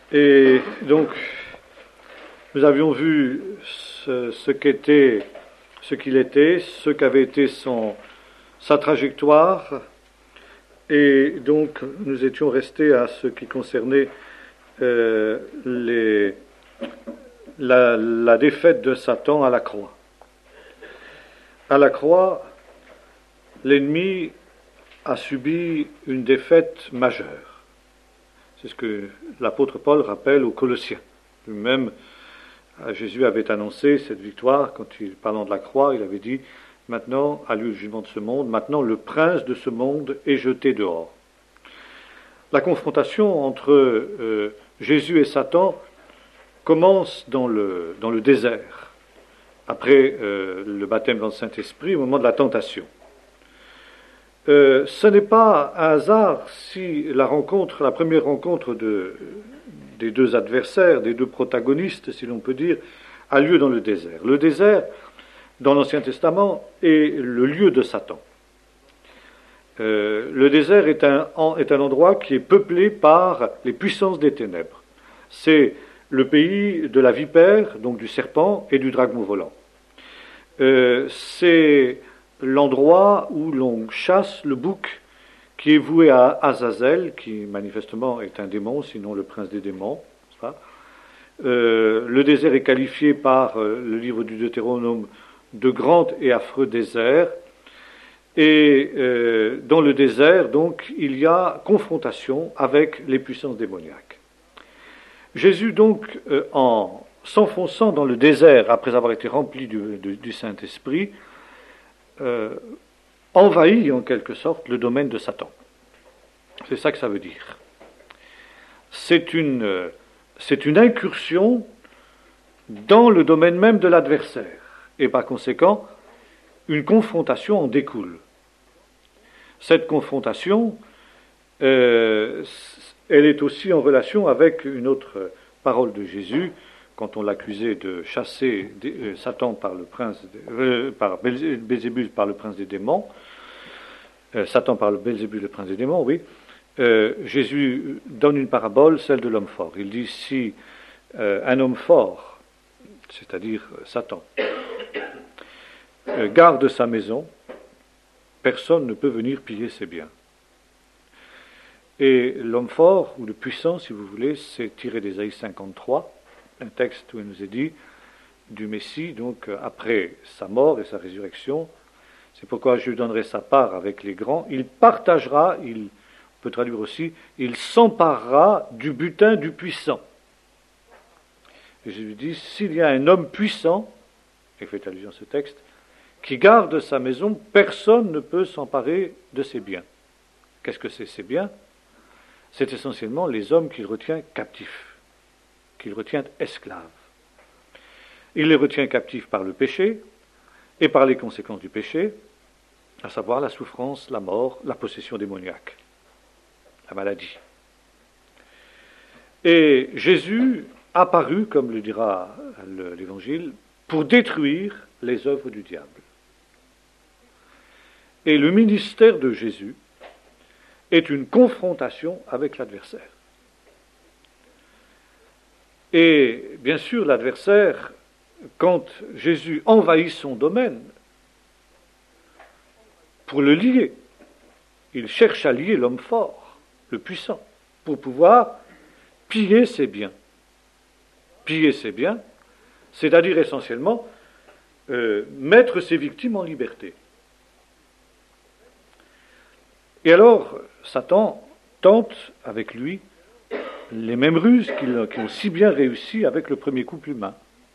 Et donc, nous avions vu ce qu'il était, ce qu'avait été sa trajectoire, et donc nous étions restés à ce qui concernait la défaite de Satan à la croix. À la croix, l'ennemi a subi une défaite majeure. C'est ce que l'apôtre Paul rappelle aux Colossiens. Lui-même, Jésus avait annoncé cette victoire quand parlant de la croix, il avait dit « Maintenant a lieu le jugement de ce monde, maintenant le prince de ce monde est jeté dehors ». La confrontation entre Jésus et Satan commence dans le désert, après le baptême dans le Saint-Esprit, au moment de la tentation. Ce n'est pas un hasard si la première rencontre des deux adversaires, des deux protagonistes, si l'on peut dire, a lieu dans le désert. Le désert, dans l'Ancien Testament, est le lieu de Satan. Le désert est un endroit qui est peuplé par les puissances des ténèbres. C'est le pays de la vipère, donc du serpent, et du dragon volant. C'est l'endroit où l'on chasse le bouc qui est voué à Azazel, qui manifestement est un démon, sinon le prince des démons. Le désert est qualifié par le livre du Deutéronome de grand et affreux désert. Et dans le désert, donc, il y a confrontation avec les puissances démoniaques. Jésus, donc, en s'enfonçant dans le désert, après avoir été rempli du Saint-Esprit, envahit en quelque sorte le domaine de Satan. C'est ça que ça veut dire. C'est une incursion dans le domaine même de l'adversaire. Et par conséquent, une confrontation en découle. Cette confrontation, elle est aussi en relation avec une autre parole de Jésus, quand on l'accusait de chasser Satan par Belzébul par le prince des démons, Satan par le Belzébul, le prince des démons, oui. Jésus donne une parabole, celle de l'homme fort. Il dit, si un homme fort, c'est-à-dire Satan, garde sa maison, personne ne peut venir piller ses biens. Et l'homme fort, ou le puissant, si vous voulez, c'est tiré d'Ésaïe 53, un texte où il nous est dit du Messie, donc après sa mort et sa résurrection, c'est pourquoi je lui donnerai sa part avec les grands, il partagera, on peut traduire aussi, il s'emparera du butin du puissant. Et je lui dis, s'il y a un homme puissant, et fait allusion à ce texte, qui garde sa maison, personne ne peut s'emparer de ses biens. Qu'est-ce que c'est ces biens? C'est essentiellement les hommes qu'il retient captifs, qu'il retient esclaves. Il les retient captifs par le péché et par les conséquences du péché, à savoir la souffrance, la mort, la possession démoniaque, la maladie. Et Jésus apparut, comme le dira l'Évangile, pour détruire les œuvres du diable. Et le ministère de Jésus est une confrontation avec l'adversaire. Et bien sûr, l'adversaire, quand Jésus envahit son domaine, pour le lier, il cherche à lier l'homme fort, le puissant, pour pouvoir piller ses biens. Piller ses biens, c'est-à-dire essentiellement mettre ses victimes en liberté. Et alors, Satan tente avec lui les mêmes ruses qui ont si bien réussi avec le premier couple humain.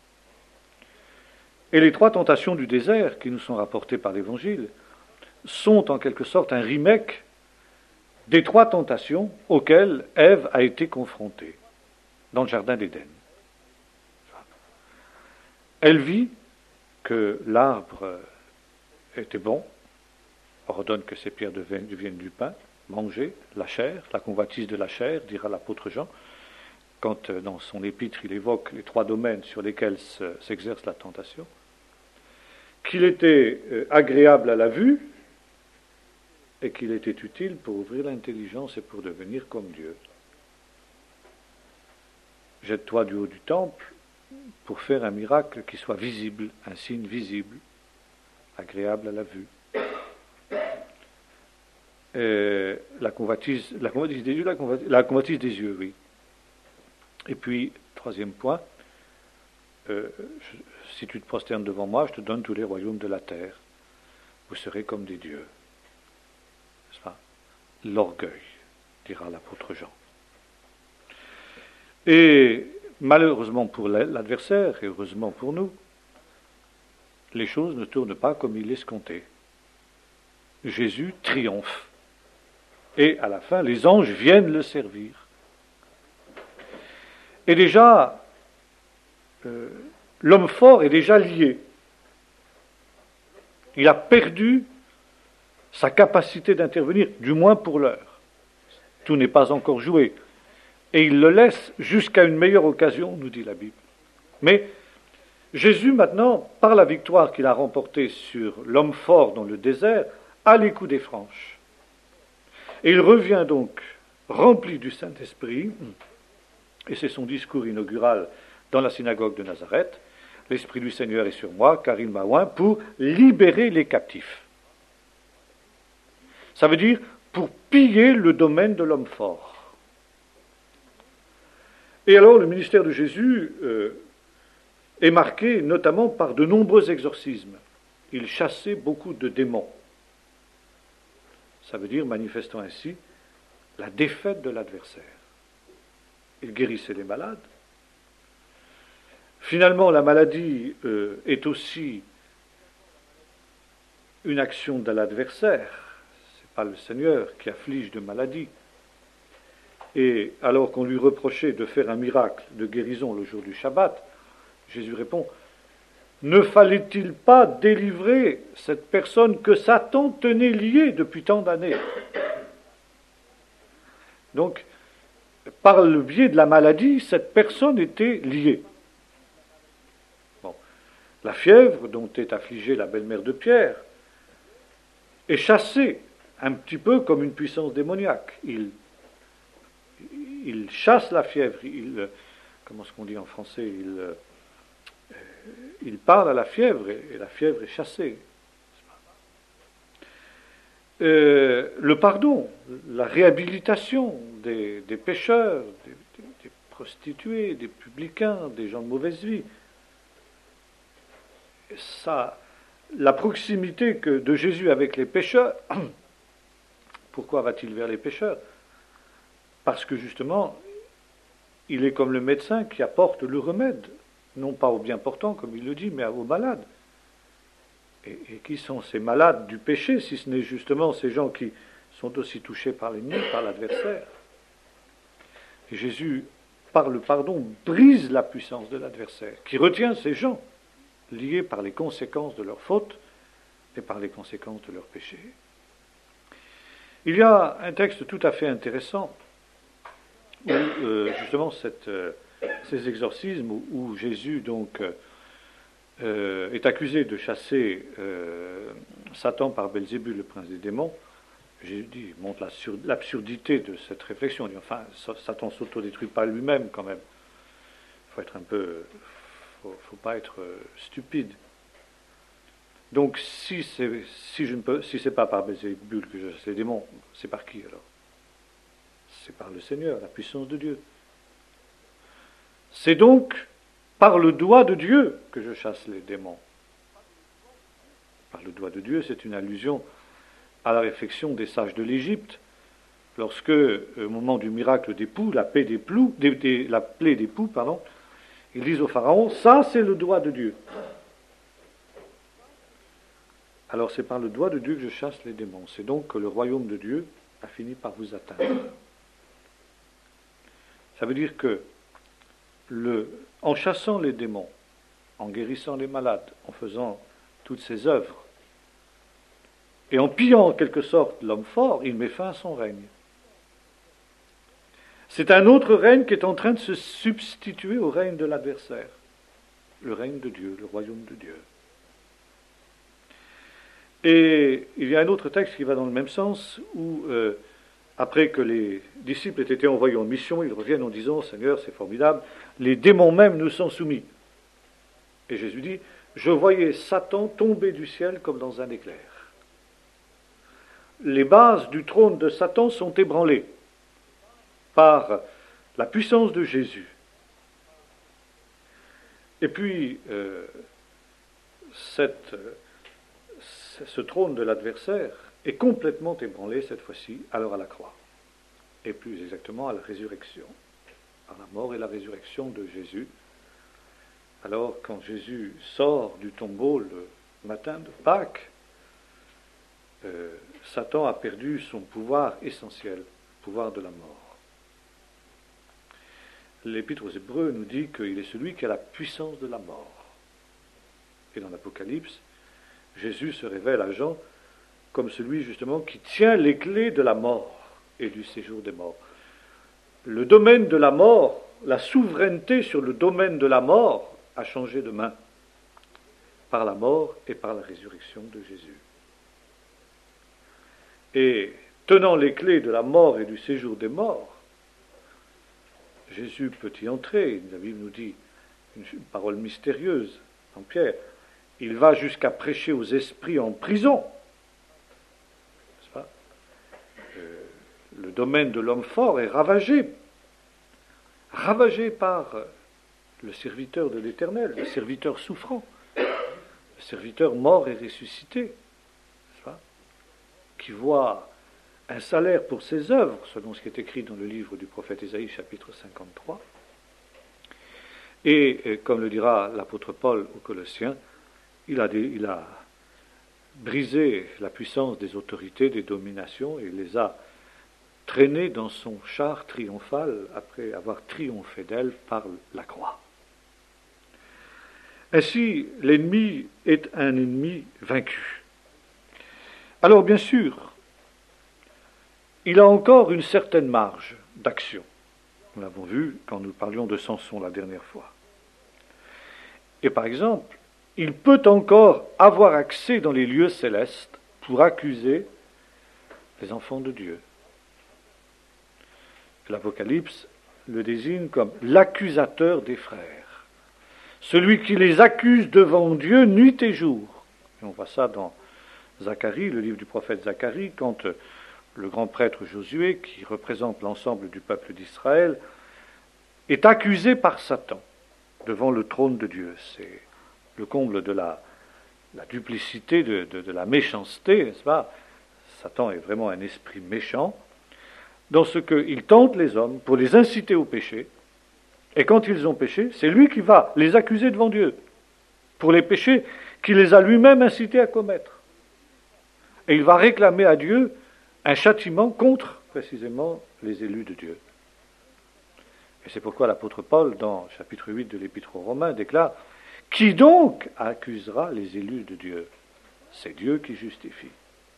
Et les trois tentations du désert qui nous sont rapportées par l'Évangile sont en quelque sorte un remake des trois tentations auxquelles Ève a été confrontée dans le jardin d'Éden. Elle vit que l'arbre était bon, ordonne que ces pierres deviennent du pain, manger la chair, la convoitise de la chair, dira l'apôtre Jean, quand dans son épître il évoque les trois domaines sur lesquels s'exerce la tentation, qu'il était agréable à la vue et qu'il était utile pour ouvrir l'intelligence et pour devenir comme Dieu. jette-toi du haut du temple pour faire un miracle qui soit visible, un signe visible, agréable à la vue. La convoitise des yeux, la convoitise des yeux, oui. Et puis, troisième point, si tu te prosternes devant moi, je te donne tous les royaumes de la terre. Vous serez comme des dieux. N'est-ce pas? L'orgueil, dira l'apôtre Jean. Et malheureusement pour l'adversaire, et heureusement pour nous, les choses ne tournent pas comme il l'escomptait. Jésus triomphe. Et à la fin, les anges viennent le servir. Et déjà, l'homme fort est déjà lié. Il a perdu sa capacité d'intervenir, du moins pour l'heure. Tout n'est pas encore joué. Et il le laisse jusqu'à une meilleure occasion, nous dit la Bible. Mais Jésus, maintenant, par la victoire qu'il a remportée sur l'homme fort dans le désert, a les coups des franches. Et il revient donc rempli du Saint-Esprit, et c'est son discours inaugural dans la synagogue de Nazareth. L'Esprit du Seigneur est sur moi, car il m'a oint pour libérer les captifs. Ça veut dire pour piller le domaine de l'homme fort. Et alors le ministère de Jésus est marqué notamment par de nombreux exorcismes. Il chassait beaucoup de démons. Ça veut dire, manifestant ainsi, la défaite de l'adversaire. Il guérissait les malades. Finalement, la maladie est aussi une action de l'adversaire. Ce n'est pas le Seigneur qui afflige de maladie. Et alors qu'on lui reprochait de faire un miracle de guérison le jour du Shabbat, Jésus répond, ne fallait-il pas délivrer cette personne que Satan tenait liée depuis tant d'années? Donc, par le biais de la maladie, cette personne était liée. Bon. La fièvre dont est affligée la belle-mère de Pierre est chassée un petit peu comme une puissance démoniaque. Il chasse la fièvre, comment est-ce qu'on dit en français, il parle à la fièvre et la fièvre est chassée. Le pardon, la réhabilitation des pécheurs, des prostituées, des publicains, des gens de mauvaise vie. Ça, la proximité de Jésus avec les pécheurs, pourquoi va-t-il vers les pécheurs? Parce que justement, il est comme le médecin qui apporte le remède, non pas aux bien portants, comme il le dit, mais aux malades. Et qui sont ces malades du péché, si ce n'est justement ces gens qui sont aussi touchés par l'ennemi, par l'adversaire? Et Jésus, par le pardon, brise la puissance de l'adversaire, qui retient ces gens liés par les conséquences de leurs fautes et par les conséquences de leurs péchés. Il y a un texte tout à fait intéressant où justement ces exorcismes où Jésus donc est accusé de chasser Satan par Belzébul, le prince des démons. Jésus montre l'absurdité de cette réflexion. Il dit, enfin, Satan s'autodétruit pas lui-même quand même. Il faut être un peu, faut pas être stupide. Donc si c'est pas par Belzébul que je chasse les démons, c'est par qui alors? C'est par le Seigneur, la puissance de Dieu. C'est donc par le doigt de Dieu que je chasse les démons. Par le doigt de Dieu, c'est une allusion à la réflexion des sages de l'Égypte, lorsque, au moment du miracle des poux, la plaie des poux, ils disent au Pharaon, ça c'est le doigt de Dieu. Alors c'est par le doigt de Dieu que je chasse les démons. C'est donc que le royaume de Dieu a fini par vous atteindre. Ça veut dire que en chassant les démons, en guérissant les malades, en faisant toutes ces œuvres, et en pillant en quelque sorte l'homme fort, il met fin à son règne. C'est un autre règne qui est en train de se substituer au règne de l'adversaire, le règne de Dieu, le royaume de Dieu. Et il y a un autre texte qui va dans le même sens, où après que les disciples aient été envoyés en mission, ils reviennent en disant, Seigneur, c'est formidable, les démons même nous sont soumis. Et Jésus dit, je voyais Satan tomber du ciel comme dans un éclair. Les bases du trône de Satan sont ébranlées par la puissance de Jésus. Et puis, ce trône de l'adversaire est complètement ébranlé cette fois-ci, alors à la croix, et plus exactement à la résurrection, à la mort et la résurrection de Jésus. Alors, quand Jésus sort du tombeau le matin de Pâques, Satan a perdu son pouvoir essentiel, le pouvoir de la mort. L'Épître aux Hébreux nous dit qu'il est celui qui a la puissance de la mort. Et dans l'Apocalypse, Jésus se révèle à Jean comme celui justement qui tient les clés de la mort et du séjour des morts. Le domaine de la mort, la souveraineté sur le domaine de la mort a changé de main par la mort et par la résurrection de Jésus. Et tenant les clés de la mort et du séjour des morts, Jésus peut y entrer. La Bible nous dit une parole mystérieuse en Pierre. Il va jusqu'à prêcher aux esprits en prison. N'est-ce pas ? Le domaine de l'homme fort est ravagé par le serviteur de l'Éternel, le serviteur souffrant, le serviteur mort et ressuscité, n'est-ce pas ? Qui voit un salaire pour ses œuvres, selon ce qui est écrit dans le livre du prophète Ésaïe, chapitre 53. Et comme le dira l'apôtre Paul aux Colossiens, il a brisé la puissance des autorités, des dominations, et les a traînées dans son char triomphal après avoir triomphé d'elles par la croix. Ainsi, l'ennemi est un ennemi vaincu. Alors, bien sûr, il a encore une certaine marge d'action. Nous l'avons vu quand nous parlions de Samson la dernière fois. Et par exemple, il peut encore avoir accès dans les lieux célestes pour accuser les enfants de Dieu. L'Apocalypse le désigne comme l'accusateur des frères, celui qui les accuse devant Dieu nuit et jour. Et on voit ça dans Zacharie, le livre du prophète Zacharie, quand le grand prêtre Josué, qui représente l'ensemble du peuple d'Israël, est accusé par Satan devant le trône de Dieu. C'est le comble de la duplicité, de la méchanceté, n'est-ce pas ? Satan est vraiment un esprit méchant, dans ce qu'il tente les hommes pour les inciter au péché, et quand ils ont péché, c'est lui qui va les accuser devant Dieu, pour les péchés qu'il les a lui-même incités à commettre. Et il va réclamer à Dieu un châtiment contre, précisément, les élus de Dieu. Et c'est pourquoi l'apôtre Paul, dans chapitre 8 de l'Épître aux Romains, déclare « Qui donc accusera les élus de Dieu ? C'est Dieu qui justifie. »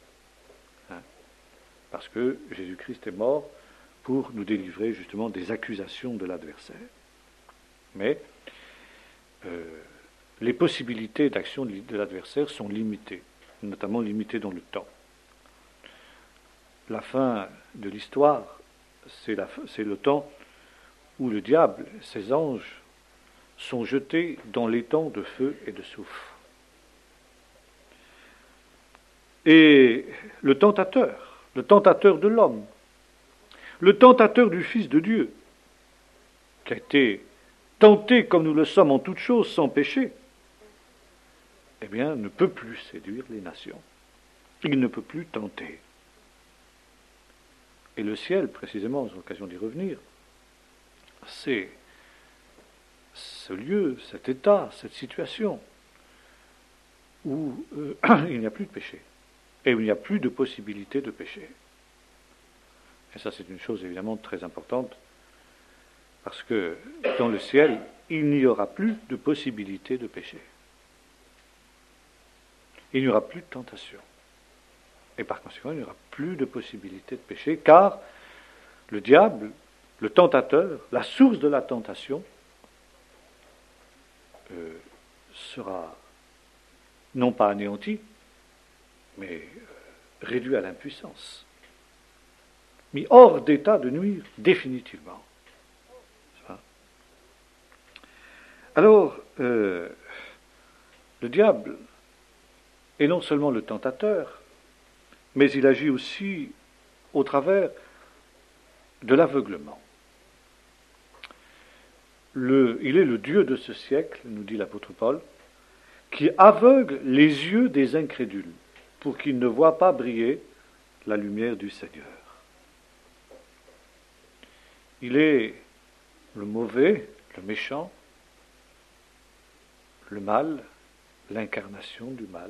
Parce que Jésus-Christ est mort pour nous délivrer justement des accusations de l'adversaire. Mais les possibilités d'action de l'adversaire sont limitées, notamment limitées dans le temps. La fin de l'histoire, c'est le temps où le diable, ses anges, sont jetés dans l'étang de feu et de soufre. Et le tentateur de l'homme, le tentateur du Fils de Dieu, qui a été tenté comme nous le sommes en toutes choses sans péché, eh bien, ne peut plus séduire les nations. Il ne peut plus tenter. Et le ciel, précisément, j'ai l'occasion d'y revenir, c'est ce lieu, cet état, cette situation où il n'y a plus de péché et où il n'y a plus de possibilité de péché. Et ça, c'est une chose évidemment très importante, parce que dans le ciel, il n'y aura plus de possibilité de péché. Il n'y aura plus de tentation. Et par conséquent, il n'y aura plus de possibilité de péché, car le diable, le tentateur, la source de la tentation, sera non pas anéanti, mais réduit à l'impuissance. mis hors d'état de nuire définitivement. Alors, le diable est non seulement le tentateur, mais il agit aussi au travers de l'aveuglement. Il est le Dieu de ce siècle, nous dit l'apôtre Paul, qui aveugle les yeux des incrédules pour qu'ils ne voient pas briller la lumière du Seigneur. Il est le mauvais, le méchant, le mal, l'incarnation du mal.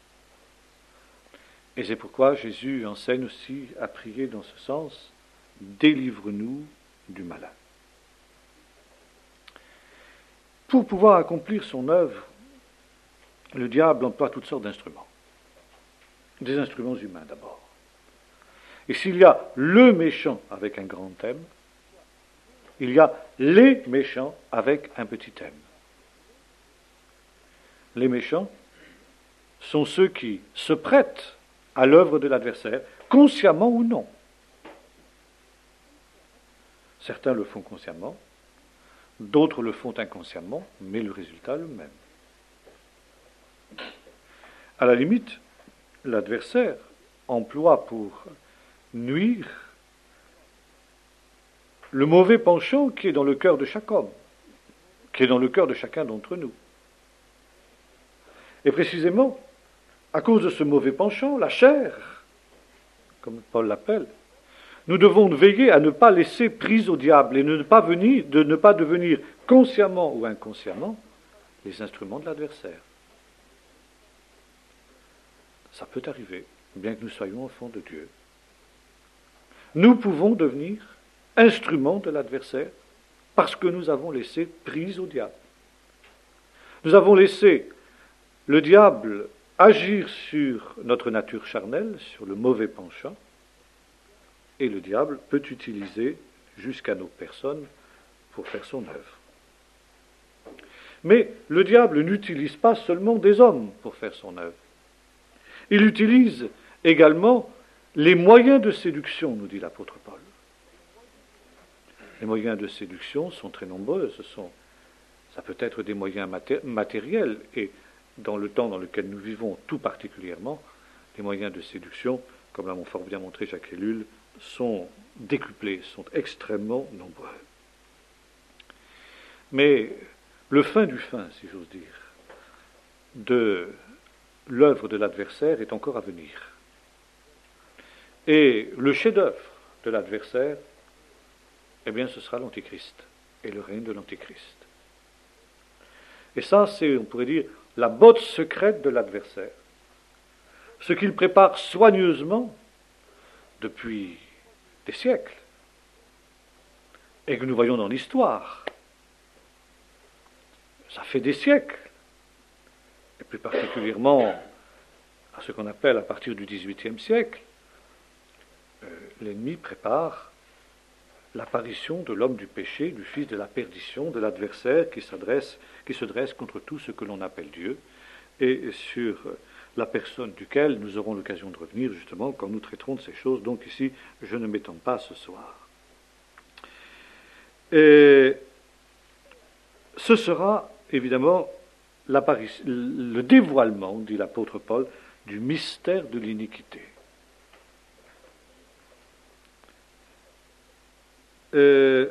Et c'est pourquoi Jésus enseigne aussi à prier dans ce sens, « Délivre-nous du malin ». Pour pouvoir accomplir son œuvre, le diable emploie toutes sortes d'instruments. Des instruments humains d'abord. Et s'il y a le méchant avec un grand M, il y a les méchants avec un petit m. Les méchants sont ceux qui se prêtent à l'œuvre de l'adversaire, consciemment ou non. Certains le font consciemment, d'autres le font inconsciemment, mais le résultat est le même. À la limite, l'adversaire emploie pour nuire le mauvais penchant qui est dans le cœur de chaque homme, qui est dans le cœur de chacun d'entre nous. Et précisément, à cause de ce mauvais penchant, la chair, comme Paul l'appelle, nous devons veiller à ne pas laisser prise au diable et de ne pas devenir consciemment ou inconsciemment les instruments de l'adversaire. Ça peut arriver, bien que nous soyons enfants de Dieu. Nous pouvons devenir instruments de l'adversaire parce que nous avons laissé prise au diable. Nous avons laissé le diable agir sur notre nature charnelle, sur le mauvais penchant, et le diable peut utiliser jusqu'à nos personnes pour faire son œuvre. Mais le diable n'utilise pas seulement des hommes pour faire son œuvre. Il utilise également les moyens de séduction, nous dit l'apôtre Paul. Les moyens de séduction sont très nombreux. Ça peut être des moyens matériels, et dans le temps dans lequel nous vivons tout particulièrement, les moyens de séduction, comme l'a fort bien montré Jacques Ellul, sont décuplés, sont extrêmement nombreux. Mais le fin du fin, si j'ose dire, de l'œuvre de l'adversaire est encore à venir. Et le chef-d'œuvre de l'adversaire, eh bien, ce sera l'Antéchrist et le règne de l'Antéchrist. Et ça, c'est, on pourrait dire, la botte secrète de l'adversaire. Ce qu'il prépare soigneusement depuis des siècles, et que nous voyons dans l'histoire. Ça fait des siècles, et plus particulièrement à ce qu'on appelle à partir du XVIIIe siècle, l'ennemi prépare l'apparition de l'homme du péché, du fils de la perdition, de l'adversaire qui se dresse contre tout ce que l'on appelle Dieu, et sur la personne duquel nous aurons l'occasion de revenir justement quand nous traiterons de ces choses. Donc ici, je ne m'étends pas ce soir. Et ce sera évidemment le dévoilement, dit l'apôtre Paul, du mystère de l'iniquité. Les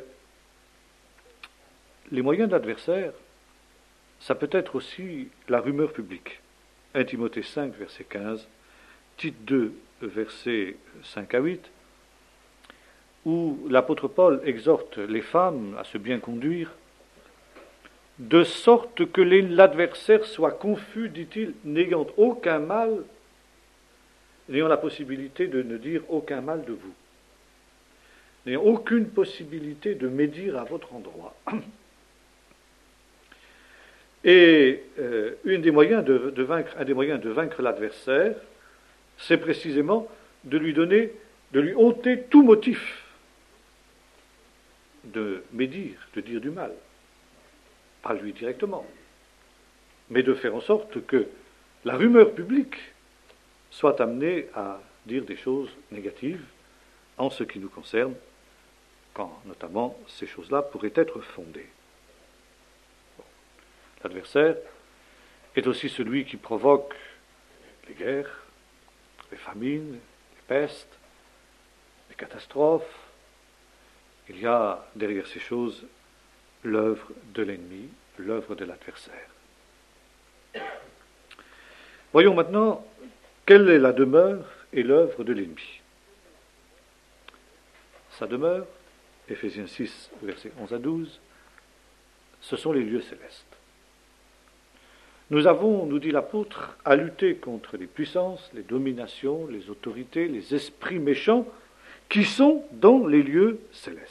moyens de l'adversaire, ça peut être aussi la rumeur publique. 1 Timothée 5, verset 15, Tite 2, versets 5 à 8, où l'apôtre Paul exhorte les femmes à se bien conduire, de sorte que l'adversaire soit confus, dit-il, n'ayant aucun mal, n'ayant la possibilité de ne dire aucun mal de vous, n'ayant aucune possibilité de médire à votre endroit. Et un des moyens de vaincre l'adversaire, c'est précisément de lui ôter tout motif de médire, de dire du mal. Pas lui directement, mais de faire en sorte que la rumeur publique soit amenée à dire des choses négatives en ce qui nous concerne, quand notamment ces choses-là pourraient être fondées. L'adversaire est aussi celui qui provoque les guerres, les famines, les pestes, les catastrophes. Il y a derrière ces choses l'œuvre de l'ennemi, l'œuvre de l'adversaire. Voyons maintenant quelle est la demeure et l'œuvre de l'ennemi. Sa demeure, Éphésiens 6, versets 11 à 12, ce sont les lieux célestes. Nous avons, nous dit l'apôtre, à lutter contre les puissances, les dominations, les autorités, les esprits méchants qui sont dans les lieux célestes.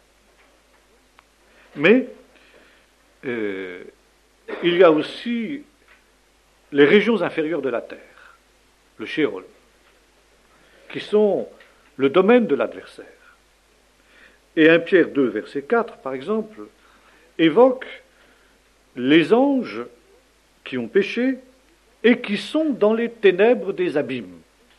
Mais il y a aussi les régions inférieures de la terre, le Sheol, qui sont le domaine de l'adversaire. Et 1 Pierre 2, verset 4, par exemple, évoque les anges qui ont péché et qui sont dans les ténèbres des abîmes.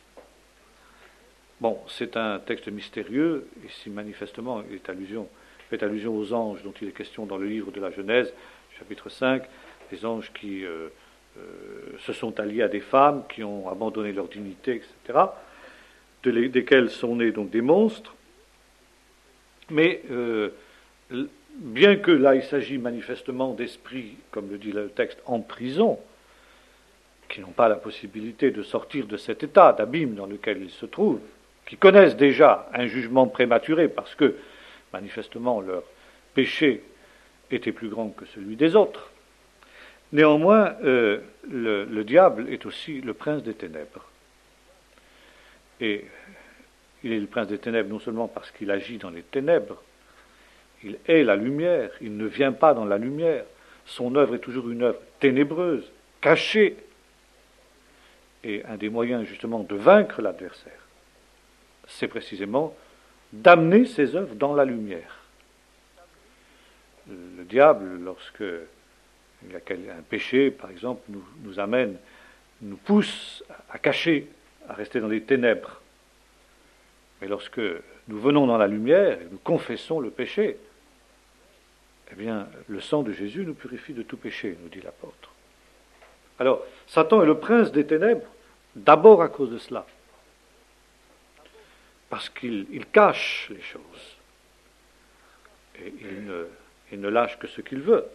Bon, c'est un texte mystérieux, ici manifestement il fait allusion aux anges dont il est question dans le livre de la Genèse, chapitre 5, les anges qui se sont alliés à des femmes, qui ont abandonné leur dignité, etc., desquels sont nés donc des monstres. Mais bien que là il s'agit manifestement d'esprits, comme le dit le texte, en prison, qui n'ont pas la possibilité de sortir de cet état d'abîme dans lequel ils se trouvent, qui connaissent déjà un jugement prématuré parce que manifestement leur péché était plus grand que celui des autres. Néanmoins, le diable est aussi le prince des ténèbres. Et il est le prince des ténèbres non seulement parce qu'il agit dans les ténèbres, il est la lumière, il ne vient pas dans la lumière. Son œuvre est toujours une œuvre ténébreuse, cachée. Et un des moyens justement de vaincre l'adversaire, c'est précisément d'amener ses œuvres dans la lumière. Le diable, lorsque il y a un péché, par exemple, nous amène, nous pousse à cacher, à rester dans les ténèbres. Mais lorsque nous venons dans la lumière et nous confessons le péché, eh bien, le sang de Jésus nous purifie de tout péché, nous dit l'apôtre. Alors, Satan est le prince des ténèbres, d'abord à cause de cela. Parce qu'il cache les choses. Et il ne lâche que ce qu'il veut.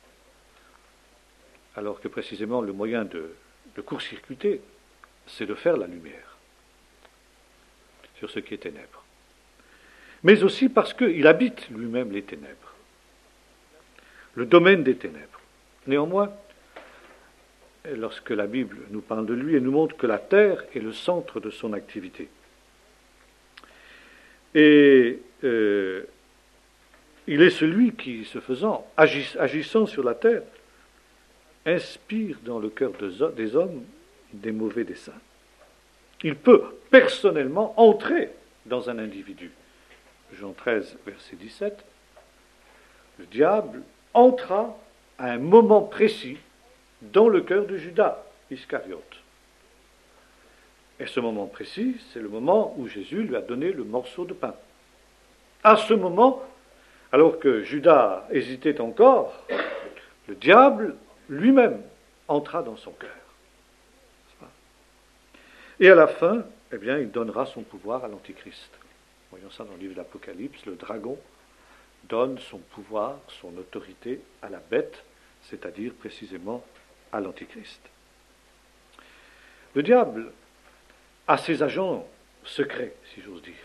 Alors que précisément le moyen de court-circuiter, c'est de faire la lumière sur ce qui est ténèbres. Mais aussi parce qu'il habite lui-même les ténèbres. Le domaine des ténèbres. Néanmoins, lorsque la Bible nous parle de lui, elle nous montre que la terre est le centre de son activité. Et il est celui qui, se faisant, agissant sur la terre, inspire dans le cœur des hommes des mauvais desseins. Il peut personnellement entrer dans un individu. Jean 13, verset 17, le diable entra à un moment précis dans le cœur de Judas Iscariote. Et ce moment précis, c'est le moment où Jésus lui a donné le morceau de pain. À ce moment, alors que Judas hésitait encore, le diable lui-même entra dans son cœur. Et à la fin, eh bien, il donnera son pouvoir à l'Antichrist. Voyons ça dans le livre de l'Apocalypse, le dragon donne son pouvoir, son autorité à la bête, c'est-à-dire précisément à l'Antichrist. Le diable a ses agents secrets, si j'ose dire.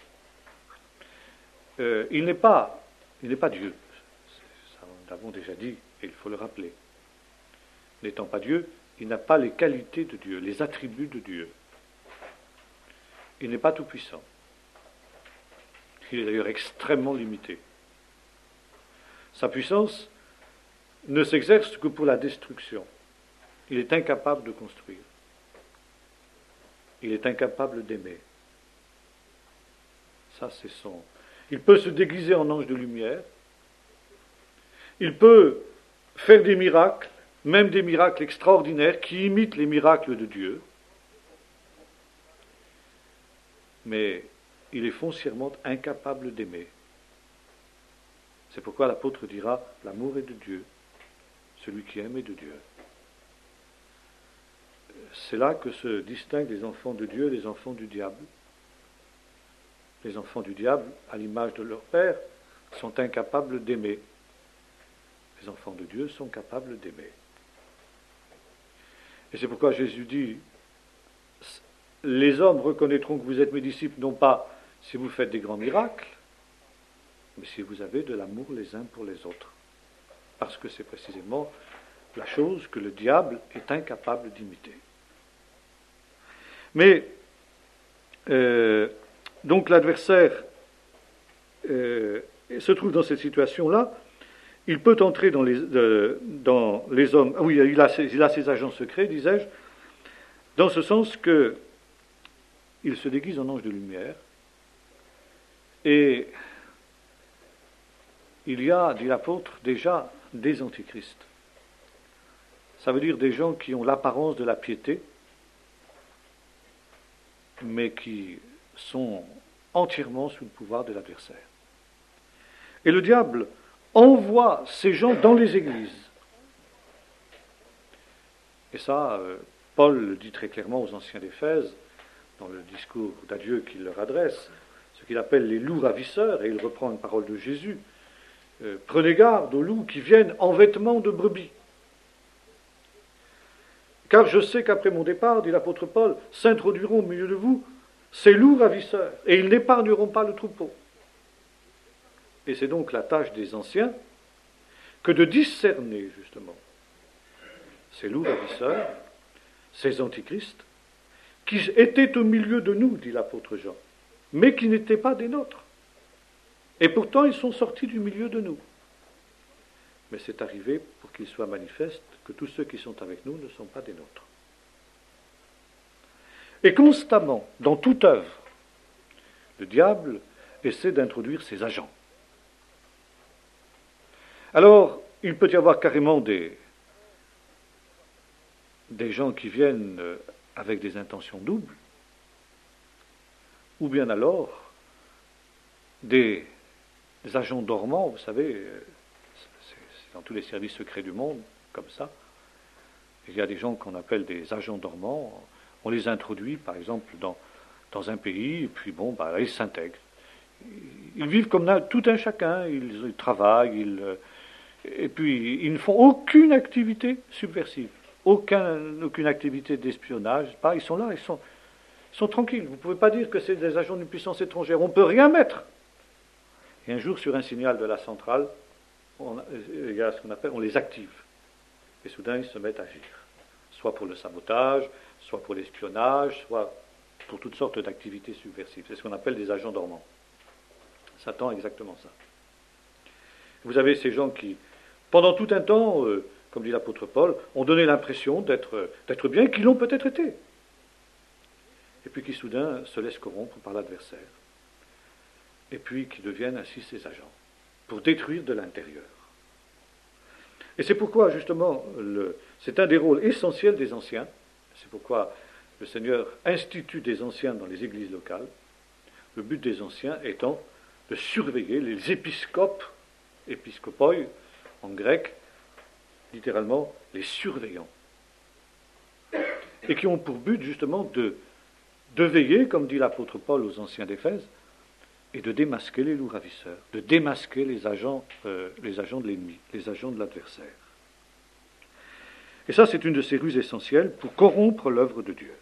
Il n'est pas Dieu. Ça, nous l'avons déjà dit, et il faut le rappeler. N'étant pas Dieu, il n'a pas les qualités de Dieu, les attributs de Dieu. Il n'est pas tout-puissant. Il est d'ailleurs extrêmement limité. Sa puissance ne s'exerce que pour la destruction. Il est incapable de construire. Il est incapable d'aimer. Ça, c'est son... Il peut se déguiser en ange de lumière. Il peut faire des miracles, même des miracles extraordinaires qui imitent les miracles de Dieu. Mais il est foncièrement incapable d'aimer. C'est pourquoi l'apôtre dira, l'amour est de Dieu, celui qui aime est de Dieu. C'est là que se distinguent les enfants de Dieu et les enfants du diable. Les enfants du diable, à l'image de leur père, sont incapables d'aimer. Les enfants de Dieu sont capables d'aimer. Et c'est pourquoi Jésus dit, les hommes reconnaîtront que vous êtes mes disciples, non pas si vous faites des grands miracles, mais si vous avez de l'amour les uns pour les autres. Parce que c'est précisément la chose que le diable est incapable d'imiter. Mais, donc l'adversaire se trouve dans cette situation-là, il peut entrer dans les hommes. Oui, il a ses agents secrets, disais-je, dans ce sens que il se déguise en ange de lumière, et il y a, dit l'apôtre, déjà des antichrists. Ça veut dire des gens qui ont l'apparence de la piété, mais qui sont entièrement sous le pouvoir de l'adversaire. Et le diable envoie ces gens dans les églises. Et ça, Paul le dit très clairement aux anciens d'Éphèse, dans le discours d'adieu qu'il leur adresse, ce qu'il appelle les loups ravisseurs, et il reprend une parole de Jésus. Prenez garde aux loups qui viennent en vêtements de brebis. Car je sais qu'après mon départ, dit l'apôtre Paul, s'introduiront au milieu de vous ces loups ravisseurs, et ils n'épargneront pas le troupeau. Et c'est donc la tâche des anciens que de discerner, justement, ces loups ravisseurs, ces antichrists, qui étaient au milieu de nous, dit l'apôtre Jean, mais qui n'étaient pas des nôtres. Et pourtant, ils sont sortis du milieu de nous. Mais c'est arrivé pour qu'il soit manifeste que tous ceux qui sont avec nous ne sont pas des nôtres. Et constamment, dans toute œuvre, le diable essaie d'introduire ses agents. Alors, il peut y avoir carrément des gens qui viennent avec des intentions doubles, ou bien alors des agents dormants, vous savez, c'est dans tous les services secrets du monde, comme ça. Il y a des gens qu'on appelle des agents dormants, on les introduit par exemple dans un pays, et puis bon, là, ils s'intègrent. Ils vivent comme tout un chacun, ils travaillent, et puis ils ne font aucune activité subversive, aucune activité d'espionnage, ils sont là, ils sont tranquilles. Vous ne pouvez pas dire que c'est des agents d'une puissance étrangère, on ne peut rien mettre. Et un jour, sur un signal de la centrale, il y a ce qu'on appelle, on les active. Et soudain, ils se mettent à agir. Soit pour le sabotage, soit pour l'espionnage, soit pour toutes sortes d'activités subversives. C'est ce qu'on appelle des agents dormants. Satan a exactement ça. Vous avez ces gens qui, pendant tout un temps, comme dit l'apôtre Paul, ont donné l'impression d'être bien, qui l'ont peut-être été. Et puis qui soudain se laissent corrompre par l'adversaire. Et puis qui deviennent ainsi ses agents, pour détruire de l'intérieur. Et c'est pourquoi, justement, c'est un des rôles essentiels des anciens, c'est pourquoi le Seigneur institue des anciens dans les églises locales, le but des anciens étant de surveiller les épiscopes, épiscopoi en grec, littéralement les surveillants, et qui ont pour but justement de veiller, comme dit l'apôtre Paul aux anciens d'Éphèse, et de démasquer les loups ravisseurs, de démasquer les agents de l'ennemi, les agents de l'adversaire. Et ça, c'est une de ces ruses essentielles pour corrompre l'œuvre de Dieu.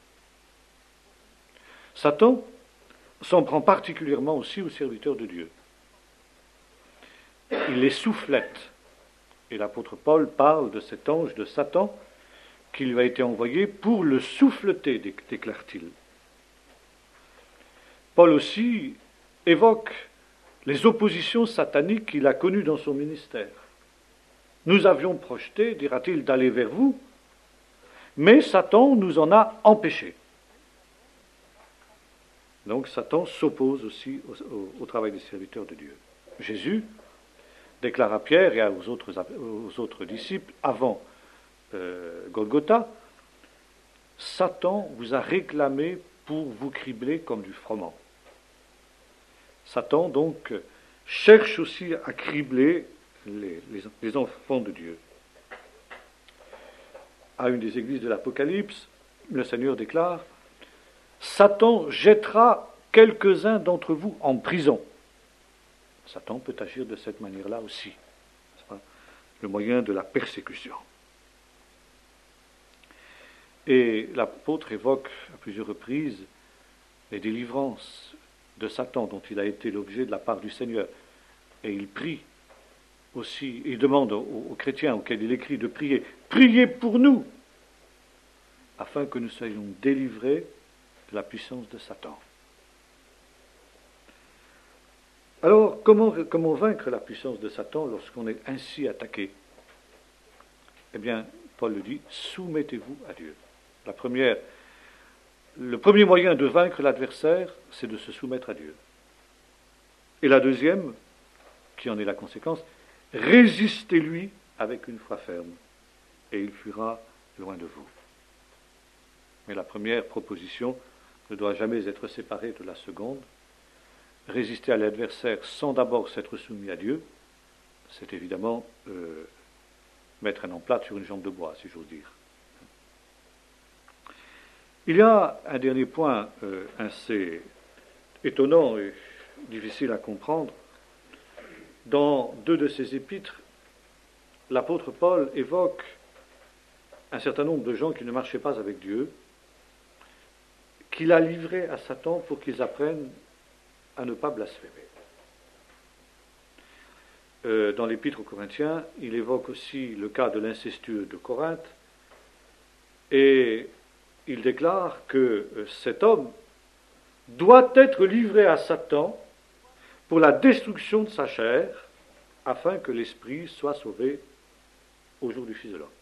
Satan s'en prend particulièrement aussi aux serviteurs de Dieu. Il les soufflette. Et l'apôtre Paul parle de cet ange de Satan qui lui a été envoyé pour le souffleter, déclare-t-il. Paul aussi évoque les oppositions sataniques qu'il a connues dans son ministère. Nous avions projeté, dira-t-il, d'aller vers vous, mais Satan nous en a empêchés. Donc Satan s'oppose aussi au travail des serviteurs de Dieu. Jésus déclare à Pierre et aux autres disciples, avant Golgotha, Satan vous a réclamé pour vous cribler comme du froment. Satan, donc, cherche aussi à cribler les enfants de Dieu. À une des églises de l'Apocalypse, le Seigneur déclare « Satan jettera quelques-uns d'entre vous en prison ». Satan peut agir de cette manière-là aussi. C'est pas le moyen de la persécution. Et l'apôtre évoque à plusieurs reprises les délivrances de Satan dont il a été l'objet de la part du Seigneur. Et il prie aussi, il demande aux chrétiens auxquels il écrit de prier, priez pour nous, afin que nous soyons délivrés de la puissance de Satan. Alors, comment vaincre la puissance de Satan lorsqu'on est ainsi attaqué? Eh bien, Paul le dit, soumettez-vous à Dieu. Le premier moyen de vaincre l'adversaire, c'est de se soumettre à Dieu. Et la deuxième, qui en est la conséquence, résistez-lui avec une foi ferme, et il fuira loin de vous. Mais la première proposition ne doit jamais être séparée de la seconde. Résister à l'adversaire sans d'abord s'être soumis à Dieu, c'est évidemment mettre un emplâtre sur une jambe de bois, si j'ose dire. Il y a un dernier point assez étonnant et difficile à comprendre. Dans 2 de ses épîtres, l'apôtre Paul évoque un certain nombre de gens qui ne marchaient pas avec Dieu, qu'il a livrés à Satan pour qu'ils apprennent à ne pas blasphémer. Dans l'épître aux Corinthiens, il évoque aussi le cas de l'incestueux de Corinthe, et il déclare que cet homme doit être livré à Satan pour la destruction de sa chair, afin que l'esprit soit sauvé au jour du Fils de l'homme.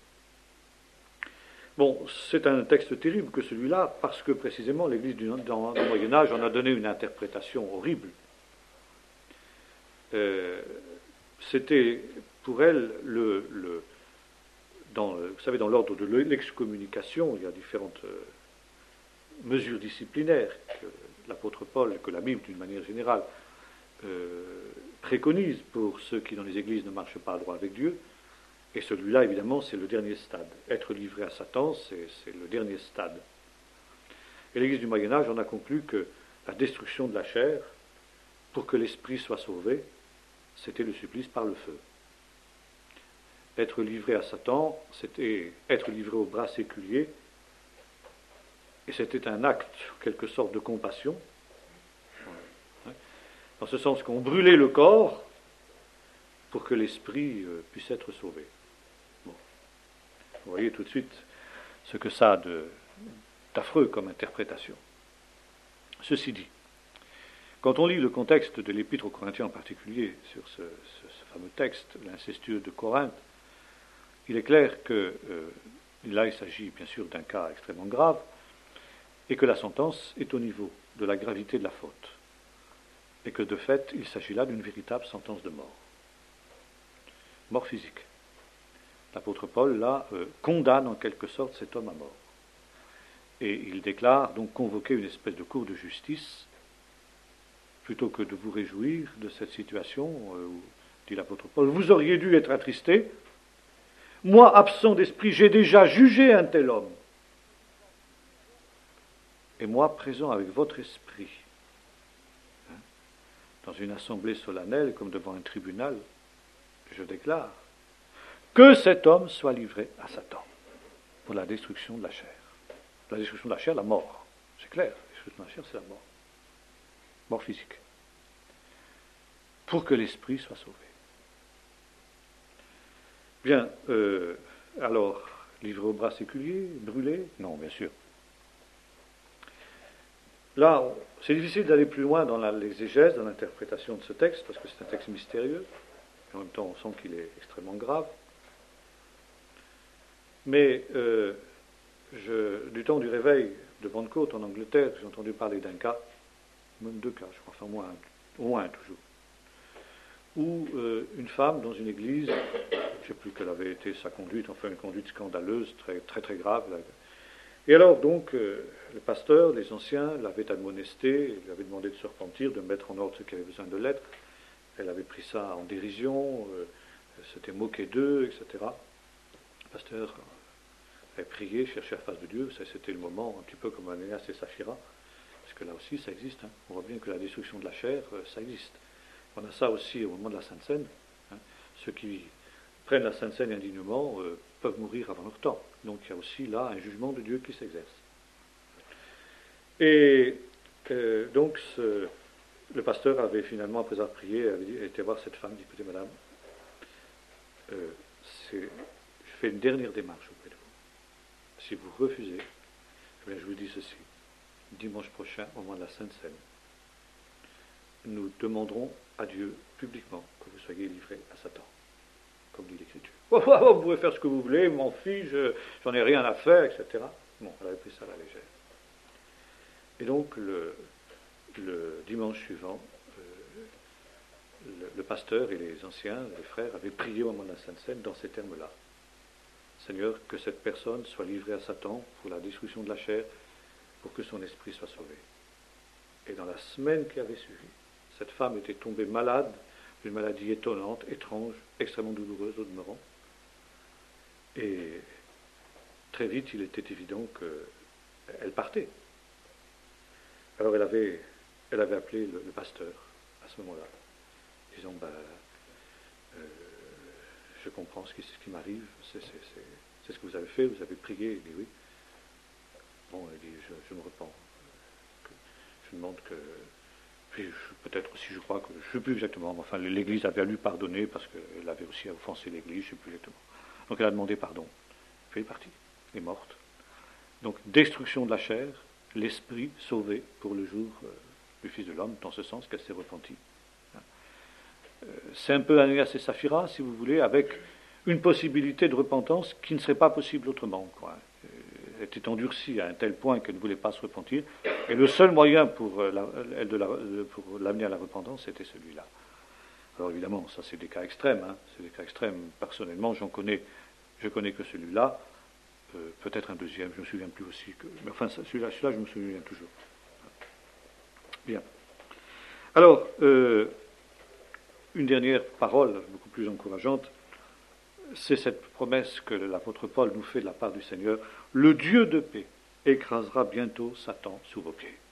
Bon, c'est un texte terrible que celui-là, parce que précisément l'Église du Moyen-Âge en a donné une interprétation horrible. C'était pour elle vous savez, dans l'ordre de l'excommunication, il y a différentes mesures disciplinaires que l'apôtre Paul, que la Bible d'une manière générale préconise pour ceux qui dans les églises ne marchent pas droit avec Dieu. Et celui-là, évidemment, c'est le dernier stade. Être livré à Satan, c'est le dernier stade. Et l'Église du Moyen-Âge en a conclu que la destruction de la chair, pour que l'esprit soit sauvé, c'était le supplice par le feu. Être livré à Satan, c'était être livré au bras séculier, et c'était un acte, en quelque sorte, de compassion, dans ce sens qu'on brûlait le corps pour que l'esprit puisse être sauvé. Bon. Vous voyez tout de suite ce que ça a d'affreux comme interprétation. Ceci dit, quand on lit le contexte de l'Épître aux Corinthiens en particulier, sur ce fameux texte, l'incestueux de Corinthe, il est clair que là il s'agit bien sûr d'un cas extrêmement grave, et que la sentence est au niveau de la gravité de la faute, et que de fait il s'agit là d'une véritable sentence de mort. Mort physique. L'apôtre Paul, là, condamne en quelque sorte cet homme à mort. Et il déclare donc convoquer une espèce de cour de justice, plutôt que de vous réjouir de cette situation, où, dit l'apôtre Paul, vous auriez dû être attristé. Moi, absent d'esprit, j'ai déjà jugé un tel homme. Et moi, présent avec votre esprit, dans une assemblée solennelle, comme devant un tribunal, je déclare que cet homme soit livré à Satan pour la destruction de la chair. La destruction de la chair, la mort. C'est clair, la destruction de la chair, c'est la mort. Mort physique. Pour que l'esprit soit sauvé. Bien, alors, livré au bras séculier, brûlé? Non, bien sûr. Là, c'est difficile d'aller plus loin dans l'exégèse, dans l'interprétation de ce texte, parce que c'est un texte mystérieux, et en même temps on sent qu'il est extrêmement grave. Mais du temps du réveil de Pentecôte en Angleterre, j'ai entendu parler d'un cas, même 2 cas, je crois, enfin au moins un toujours, où une femme dans une église, je ne sais plus quelle avait été sa conduite, enfin une conduite scandaleuse, très très très grave, Et alors donc, le pasteur, les anciens l'avaient admonesté, lui avaient demandé de se repentir, de mettre en ordre ce qui avait besoin de l'être. Elle avait pris ça en dérision, s'était moqué d'eux, etc. Le pasteur avait prié, cherché la face de Dieu, ça c'était le moment, un petit peu comme Anéas et Saphira, parce que là aussi ça existe, hein. On voit bien que la destruction de la chair, ça existe. On a ça aussi au moment de la Sainte Seine, hein. Ceux qui prennent la Sainte Seine indignement peuvent mourir avant leur temps. Donc il y a aussi là un jugement de Dieu qui s'exerce. Et donc le pasteur avait finalement, après avoir prié, avait été voir cette femme, dit écoutez madame, je fais une dernière démarche auprès de vous. Si vous refusez, eh bien, je vous dis ceci. Dimanche prochain, au moment de la Sainte Seine, nous demanderons à Dieu publiquement que vous soyez livrés à Satan, comme dit l'Écriture. Vous pouvez faire ce que vous voulez, m'en fiche, j'en ai rien à faire, etc. Bon, elle avait pris ça à la légère. Et donc, le dimanche suivant, le pasteur et les anciens, les frères, avaient prié au moment de la Sainte Seine dans ces termes-là. Seigneur, que cette personne soit livrée à Satan pour la destruction de la chair, pour que son esprit soit sauvé. Et dans la semaine qui avait suivi, cette femme était tombée malade d'une maladie étonnante, étrange, extrêmement douloureuse au demeurant. Et très vite, il était évident qu'elle partait. Alors elle avait appelé le pasteur à ce moment-là, disant je comprends ce qui m'arrive, c'est ce que vous avez fait, vous avez prié. Il dit oui. Bon, il dit je me repens. Je demande que. Puis peut-être aussi, je crois que. Je ne sais plus exactement, mais enfin, l'Église avait à lui pardonner parce qu'elle avait aussi offensé l'Église, je ne sais plus exactement. Donc elle a demandé pardon. Puis elle est partie, elle est morte. Donc destruction de la chair, l'esprit sauvé pour le jour du Fils de l'homme, dans ce sens qu'elle s'est repentie. C'est un peu Anéas et Saphira, si vous voulez, avec une possibilité de repentance qui ne serait pas possible autrement, quoi. Elle était endurcie à un tel point qu'elle ne voulait pas se repentir, et le seul moyen pour l'amener à la repentance, c'était celui-là. Alors évidemment, ça c'est des cas extrêmes, hein. C'est des cas extrêmes. Personnellement, je connais que celui-là, peut-être un deuxième, je ne me souviens plus aussi, mais enfin celui-là, je me souviens toujours. Bien. Alors, une dernière parole, beaucoup plus encourageante, c'est cette promesse que l'apôtre Paul nous fait de la part du Seigneur. Le Dieu de paix écrasera bientôt Satan sous vos pieds.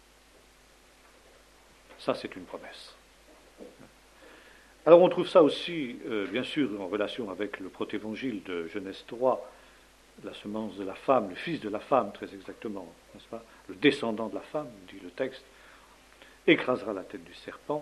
Ça, c'est une promesse. Alors on trouve ça aussi, bien sûr, en relation avec le protévangile de Genèse 3, la semence de la femme, le fils de la femme, très exactement, n'est-ce pas? Le descendant de la femme, dit le texte, écrasera la tête du serpent.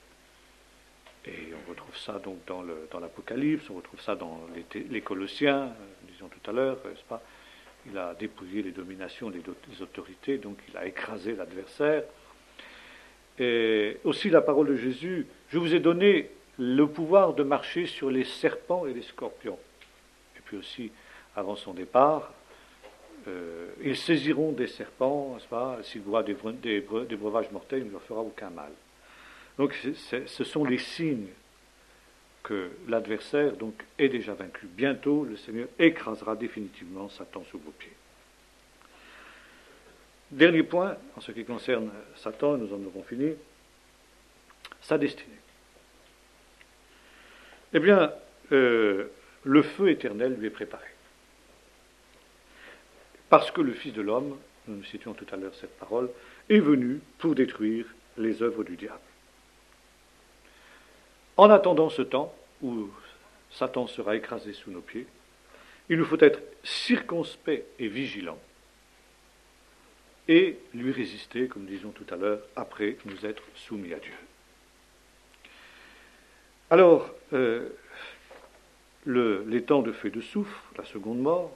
Et on retrouve ça donc dans l'Apocalypse, on retrouve ça dans les Colossiens, disons tout à l'heure, n'est-ce pas? Il a dépouillé les dominations, les autorités, donc il a écrasé l'adversaire. Et aussi la parole de Jésus, je vous ai donné le pouvoir de marcher sur les serpents et les scorpions. Et puis aussi, avant son départ, ils saisiront des serpents, n'est-ce pas? S'ils boivent des breuvages mortels, il ne leur fera aucun mal. Donc ce sont les signes que l'adversaire donc est déjà vaincu. Bientôt, le Seigneur écrasera définitivement Satan sous vos pieds. Dernier point, en ce qui concerne Satan, nous en avons fini, sa destinée. Eh bien, le feu éternel lui est préparé. Parce que le Fils de l'homme, nous citions tout à l'heure cette parole, est venu pour détruire les œuvres du diable. En attendant ce temps où Satan sera écrasé sous nos pieds, il nous faut être circonspect et vigilant et lui résister, comme disons tout à l'heure, après nous être soumis à Dieu. Alors, les temps de feu et de soufre, la seconde mort,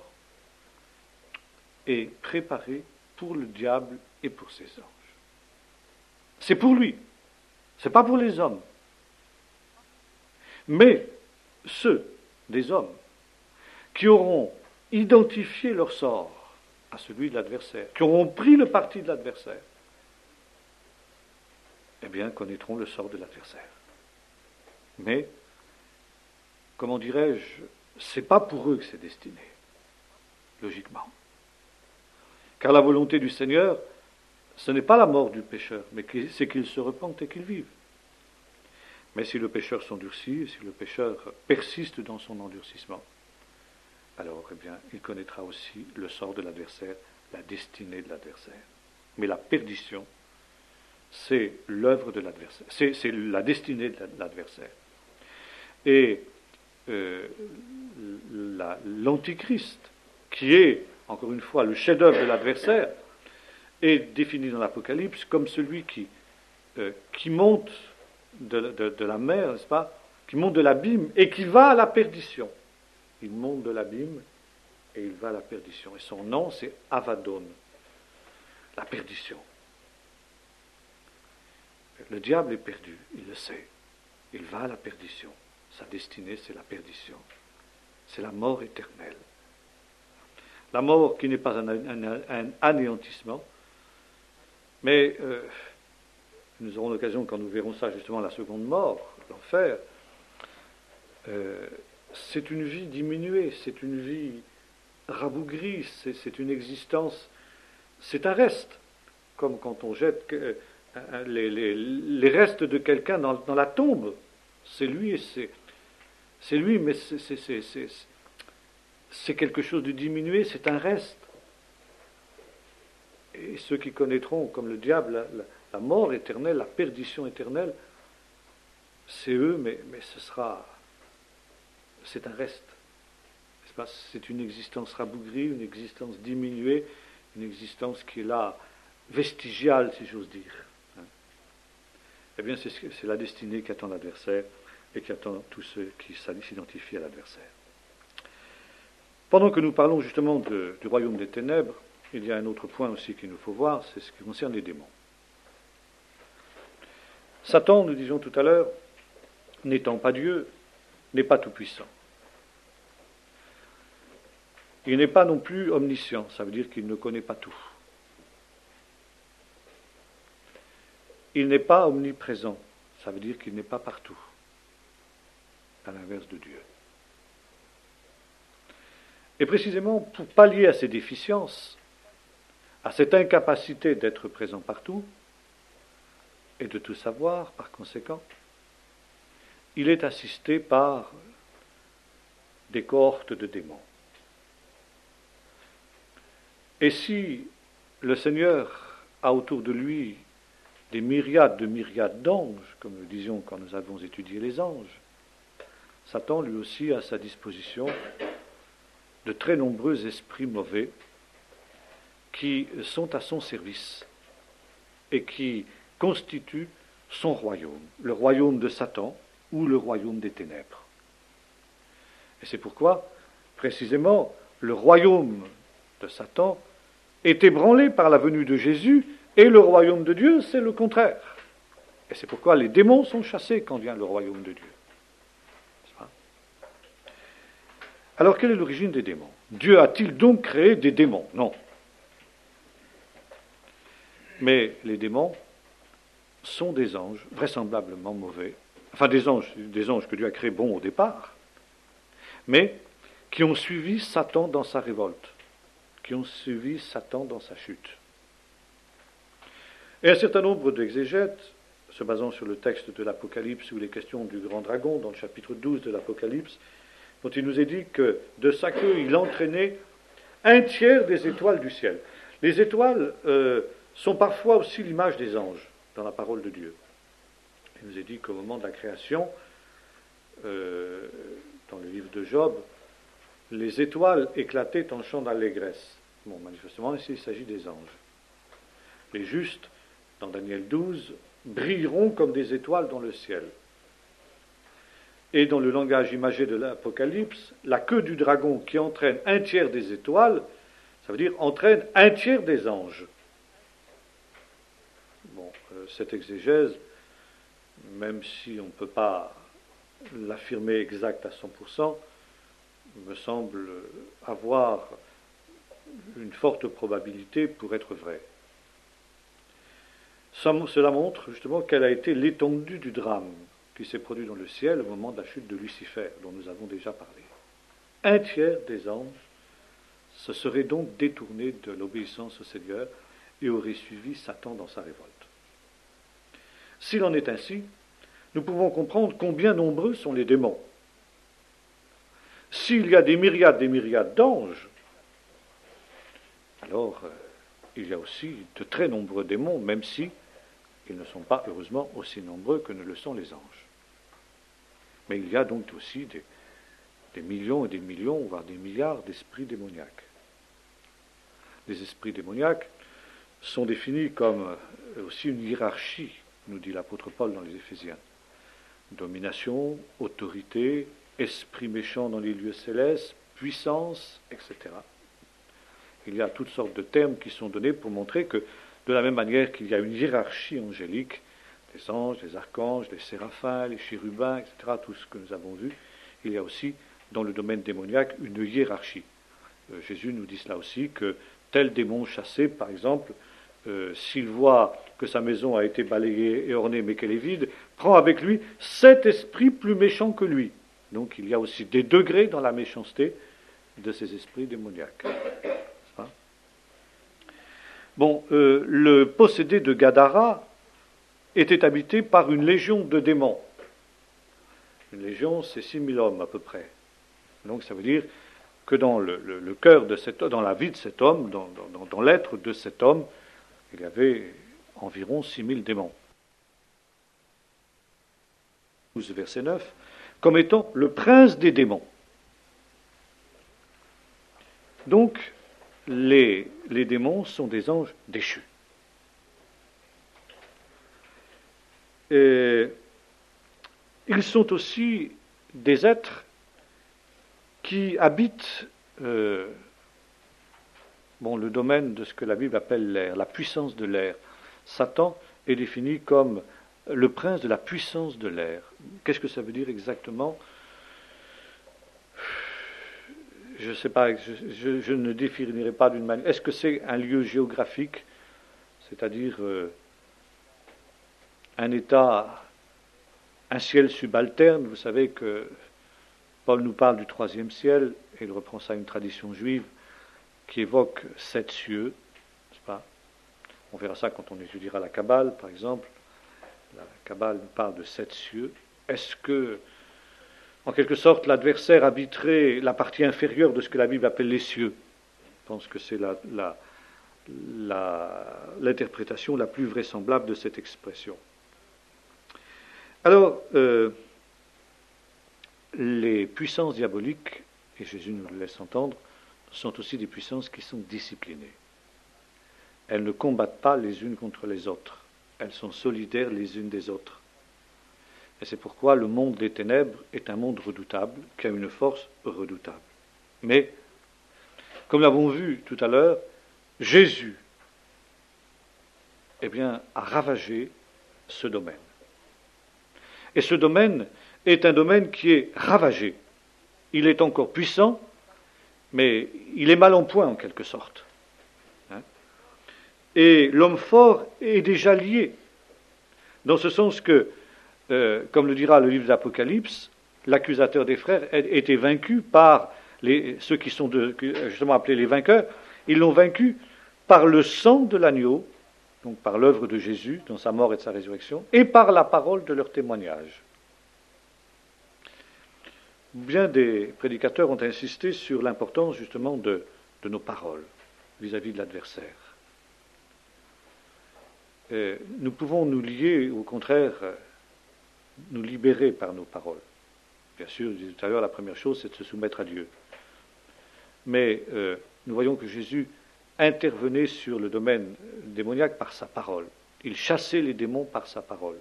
est préparé pour le diable et pour ses anges. C'est pour lui, c'est pas pour les hommes. Mais ceux des hommes qui auront identifié leur sort à celui de l'adversaire, qui auront pris le parti de l'adversaire, eh bien, connaîtront le sort de l'adversaire. Mais, comment dirais-je, c'est pas pour eux que c'est destiné, logiquement. Car la volonté du Seigneur, ce n'est pas la mort du pécheur, mais c'est qu'il se repente et qu'il vive. Mais si le pécheur s'endurcit, si le pécheur persiste dans son endurcissement, alors eh bien, il connaîtra aussi le sort de l'adversaire, la destinée de l'adversaire. Mais la perdition, c'est l'œuvre de l'adversaire, c'est la destinée de l'adversaire. Et l'antichrist, qui est, encore une fois, le chef-d'œuvre de l'adversaire, est défini dans l'Apocalypse comme celui qui monte de la mer, n'est-ce pas, qui monte de l'abîme et qui va à la perdition. Il monte de l'abîme et il va à la perdition. Et son nom, c'est Avadon, la perdition. Le diable est perdu, il le sait. Il va à la perdition. Sa destinée, c'est la perdition. C'est la mort éternelle. La mort qui n'est pas un anéantissement, mais nous aurons l'occasion, quand nous verrons ça justement, la seconde mort, l'enfer, c'est une vie diminuée, c'est une vie rabougrie, c'est une existence, c'est un reste, comme quand on jette les restes de quelqu'un dans la tombe. C'est lui, c'est lui, mais c'est quelque chose de diminué, c'est un reste. Et ceux qui connaîtront, comme le diable, la mort éternelle, la perdition éternelle, c'est eux, mais c'est un reste. C'est une existence rabougrie, une existence diminuée, une existence qui est là, vestigiale, si j'ose dire. Eh bien, c'est la destinée qu'attend l'adversaire et qu'attend tous ceux qui s'identifient à l'adversaire. Pendant que nous parlons justement du royaume des ténèbres, il y a un autre point aussi qu'il nous faut voir, c'est ce qui concerne les démons. Satan, nous disions tout à l'heure, n'étant pas Dieu, n'est pas tout-puissant. Il n'est pas non plus omniscient, ça veut dire qu'il ne connaît pas tout. Il n'est pas omniprésent, ça veut dire qu'il n'est pas partout, à l'inverse de Dieu. Et précisément pour pallier à ces déficiences, à cette incapacité d'être présent partout, et de tout savoir par conséquent, il est assisté par des cohortes de démons. Et si le Seigneur a autour de lui des myriades de myriades d'anges, comme nous disions quand nous avons étudié les anges, Satan lui aussi a à sa disposition de très nombreux esprits mauvais qui sont à son service et qui constituent son royaume, le royaume de Satan ou le royaume des ténèbres. Et c'est pourquoi, précisément, le royaume de Satan est ébranlé par la venue de Jésus, et le royaume de Dieu, c'est le contraire. Et c'est pourquoi les démons sont chassés quand vient le royaume de Dieu. N'est-ce pas ? Alors, quelle est l'origine des démons ? Dieu a-t-il donc créé des démons ? Non. Mais les démons sont des anges vraisemblablement mauvais, enfin des anges que Dieu a créés bons au départ, mais qui ont suivi Satan dans sa révolte, qui ont suivi Satan dans sa chute. Et un certain nombre d'exégètes, se basant sur le texte de l'Apocalypse où il est question du grand dragon, dans le chapitre 12 de l'Apocalypse, dont il nous est dit que de sa queue il entraînait un tiers des étoiles du ciel. Les étoiles sont parfois aussi l'image des anges dans la parole de Dieu. Il nous est dit qu'au moment de la création, dans le livre de Job, les étoiles éclataient en chants d'allégresse. Bon, manifestement, ici, il s'agit des anges. Les justes, dans Daniel 12, brilleront comme des étoiles dans le ciel. Et dans le langage imagé de l'Apocalypse, la queue du dragon qui entraîne un tiers des étoiles, ça veut dire entraîne un tiers des anges. Bon, cette exégèse, même si on ne peut pas l'affirmer exact à 100%, me semble avoir une forte probabilité pour être vraie. Cela montre justement quelle a été l'étendue du drame qui s'est produit dans le ciel au moment de la chute de Lucifer, dont nous avons déjà parlé. Un tiers des anges se seraient donc détournés de l'obéissance au Seigneur et auraient suivi Satan dans sa révolte. S'il en est ainsi, nous pouvons comprendre combien nombreux sont les démons. S'il y a des myriades d'anges, alors il y a aussi de très nombreux démons, même si ils ne sont pas, heureusement, aussi nombreux que ne le sont les anges. Mais il y a donc aussi des millions et des millions, voire des milliards d'esprits démoniaques. Les esprits démoniaques sont définis comme aussi une hiérarchie, nous dit l'apôtre Paul dans les Éphésiens. Domination, autorité, esprit méchant dans les lieux célestes, puissance, etc. Il y a toutes sortes de termes qui sont donnés pour montrer que, de la même manière qu'il y a une hiérarchie angélique, les anges, les archanges, les séraphins, les chérubins, etc., tout ce que nous avons vu, il y a aussi, dans le domaine démoniaque, une hiérarchie. Jésus nous dit cela aussi, que tel démon chassé, par exemple, s'il voit que sa maison a été balayée et ornée mais qu'elle est vide, prend avec lui 7 esprits plus méchants que lui. Donc il y a aussi des degrés dans la méchanceté de ces esprits démoniaques. Bon, le possédé de Gadara était habité par une légion de démons. Une légion, c'est 6000 hommes à peu près. Donc ça veut dire que dans le cœur de cet homme, dans la vie de cet homme, dans l'être de cet homme, il y avait environ 6000 démons. Verset 9, comme étant le prince des démons. Donc, les démons sont des anges déchus. Et ils sont aussi des êtres qui habitent le domaine de ce que la Bible appelle l'air, la puissance de l'air. Satan est défini comme le prince de la puissance de l'air. Qu'est-ce que ça veut dire exactement ? Je ne sais pas, je ne définirai pas d'une manière. Est-ce que c'est un lieu géographique, c'est-à-dire un état, un ciel subalterne? Vous savez que Paul nous parle du 3e ciel, et il reprend ça à une tradition juive qui évoque 7 cieux, n'est-ce pas ? On verra ça quand on étudiera la Kabbale, par exemple. La Kabbale nous parle de 7 cieux. Est-ce que, en quelque sorte, l'adversaire habiterait la partie inférieure de ce que la Bible appelle les cieux? Je pense que c'est l'interprétation la plus vraisemblable de cette expression. Alors, les puissances diaboliques, et Jésus nous le laisse entendre, sont aussi des puissances qui sont disciplinées. Elles ne combattent pas les unes contre les autres. Elles sont solidaires les unes des autres. Et c'est pourquoi le monde des ténèbres est un monde redoutable, qui a une force redoutable. Mais, comme l'avons vu tout à l'heure, Jésus, a ravagé ce domaine. Et ce domaine est un domaine qui est ravagé. Il est encore puissant, mais il est mal en point en quelque sorte. Et l'homme fort est déjà lié, dans ce sens que, comme le dira le livre d'Apocalypse, l'accusateur des frères a été vaincu par ceux qui sont justement appelés les vainqueurs. Ils l'ont vaincu par le sang de l'agneau, donc par l'œuvre de Jésus dans sa mort et de sa résurrection, et par la parole de leur témoignage. Bien des prédicateurs ont insisté sur l'importance justement de nos paroles vis-à-vis de l'adversaire. Nous pouvons nous lier, au contraire, nous libérer par nos paroles. Bien sûr, je disais tout à l'heure, la première chose, c'est de se soumettre à Dieu. Mais nous voyons que Jésus intervenait sur le domaine démoniaque par sa parole. Il chassait les démons par sa parole.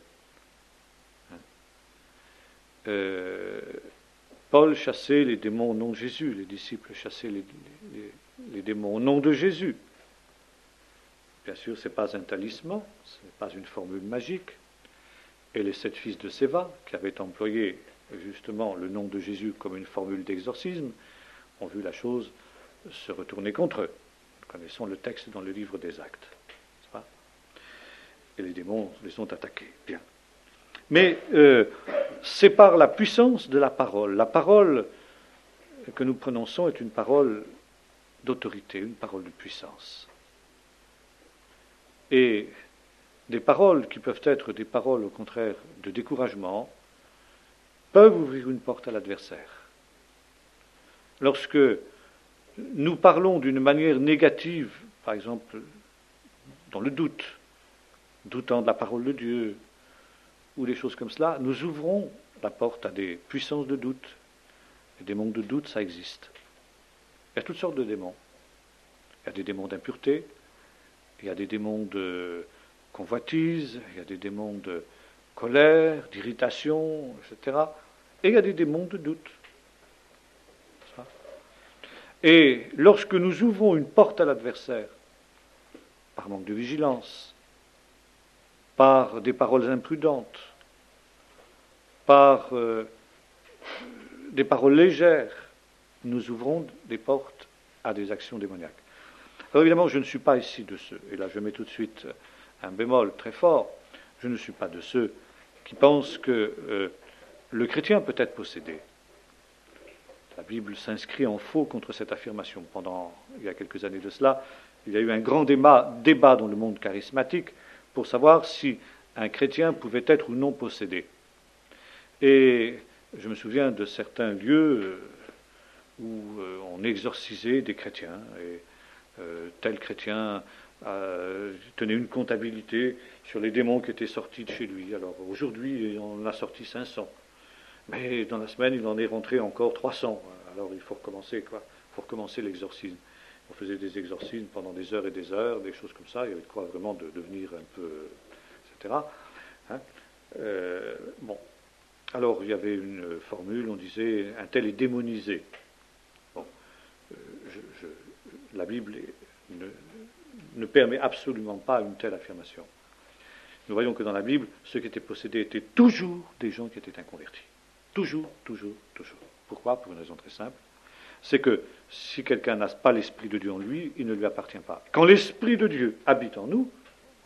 Paul chassait les démons au nom de Jésus, les disciples chassaient les démons au nom de Jésus. Bien sûr, ce n'est pas un talisman, ce n'est pas une formule magique. Et les 7 fils de Séva, qui avaient employé justement le nom de Jésus comme une formule d'exorcisme, ont vu la chose se retourner contre eux. Nous connaissons le texte dans le livre des Actes. N'est-ce pas ? Et les démons les ont attaqués. Bien. Mais c'est par la puissance de la parole. La parole que nous prononçons est une parole d'autorité, une parole de puissance. Et des paroles qui peuvent être des paroles, au contraire, de découragement, peuvent ouvrir une porte à l'adversaire. Lorsque nous parlons d'une manière négative, par exemple, dans le doute, doutant de la parole de Dieu, ou des choses comme cela, nous ouvrons la porte à des puissances de doute. Les démons de doute, ça existe. Il y a toutes sortes de démons. Il y a des démons d'impureté, il y a des démons de convoitise, il y a des démons de colère, d'irritation, etc. Et il y a des démons de doute. Et lorsque nous ouvrons une porte à l'adversaire, par manque de vigilance, par des paroles imprudentes, par des paroles légères, nous ouvrons des portes à des actions démoniaques. Alors évidemment, je ne suis pas ici de ceux, et là je mets tout de suite un bémol très fort, je ne suis pas de ceux qui pensent que le chrétien peut être possédé. La Bible s'inscrit en faux contre cette affirmation. Il y a quelques années de cela, il y a eu un grand débat dans le monde charismatique pour savoir si un chrétien pouvait être ou non possédé. Et je me souviens de certains lieux où on exorcisait des chrétiens, et tel chrétien tenait une comptabilité sur les démons qui étaient sortis de chez lui. Alors aujourd'hui, on en a sorti 500. Mais dans la semaine, il en est rentré encore 300. Alors il faut recommencer, quoi. Il faut recommencer l'exorcisme. On faisait des exorcismes pendant des heures et des heures, des choses comme ça. Il y avait de quoi vraiment de devenir un peu, etc. Hein. Bon. Alors il y avait une formule, on disait un tel est démonisé. Bon. La Bible ne permet absolument pas une telle affirmation. Nous voyons que dans la Bible, ceux qui étaient possédés étaient toujours des gens qui étaient inconvertis. Toujours, toujours, toujours. Pourquoi? Pour une raison très simple. C'est que si quelqu'un n'a pas l'Esprit de Dieu en lui, il ne lui appartient pas. Quand l'Esprit de Dieu habite en nous,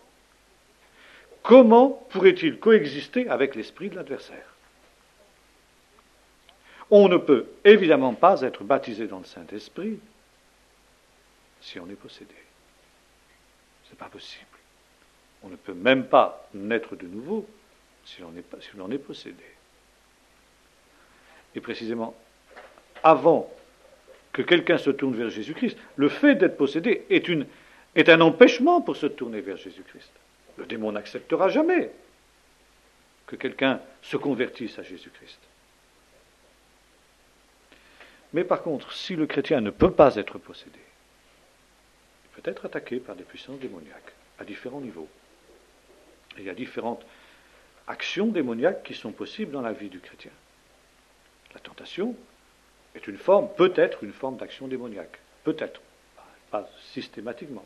comment pourrait-il coexister avec l'esprit de l'adversaire? On ne peut évidemment pas être baptisé dans le Saint-Esprit si on est possédé. Ce n'est pas possible. On ne peut même pas naître de nouveau si l'on est possédé. Et précisément, avant que quelqu'un se tourne vers Jésus-Christ, le fait d'être possédé est un empêchement pour se tourner vers Jésus-Christ. Le démon n'acceptera jamais que quelqu'un se convertisse à Jésus-Christ. Mais par contre, si le chrétien ne peut pas être possédé, il peut être attaqué par des puissances démoniaques à différents niveaux. Et il y a différentes actions démoniaques qui sont possibles dans la vie du chrétien. La tentation est peut être une forme d'action démoniaque. Peut-être, pas systématiquement.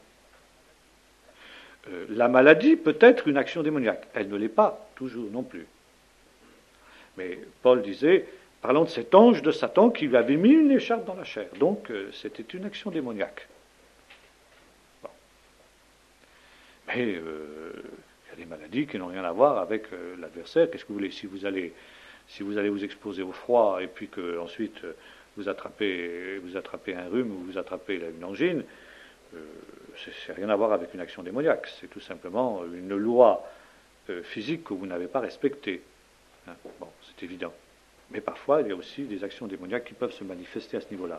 La maladie peut être une action démoniaque. Elle ne l'est pas toujours non plus. Mais Paul disait, parlant de cet ange de Satan qui lui avait mis une écharpe dans la chair. Donc c'était une action démoniaque. Bon. Mais il y a des maladies qui n'ont rien à voir avec l'adversaire. Qu'est-ce que vous voulez? Si vous allez vous exposer au froid et puis que ensuite vous attrapez un rhume ou vous attrapez une angine, c'est rien à voir avec une action démoniaque. C'est tout simplement une loi physique que vous n'avez pas respectée. Hein, bon, c'est évident. Mais parfois, il y a aussi des actions démoniaques qui peuvent se manifester à ce niveau-là.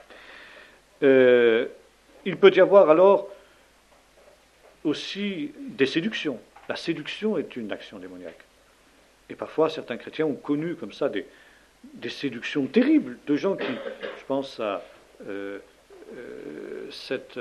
Il peut y avoir alors aussi des séductions. La séduction est une action démoniaque. Et parfois, certains chrétiens ont connu comme ça des séductions terribles de gens qui, je pense à cette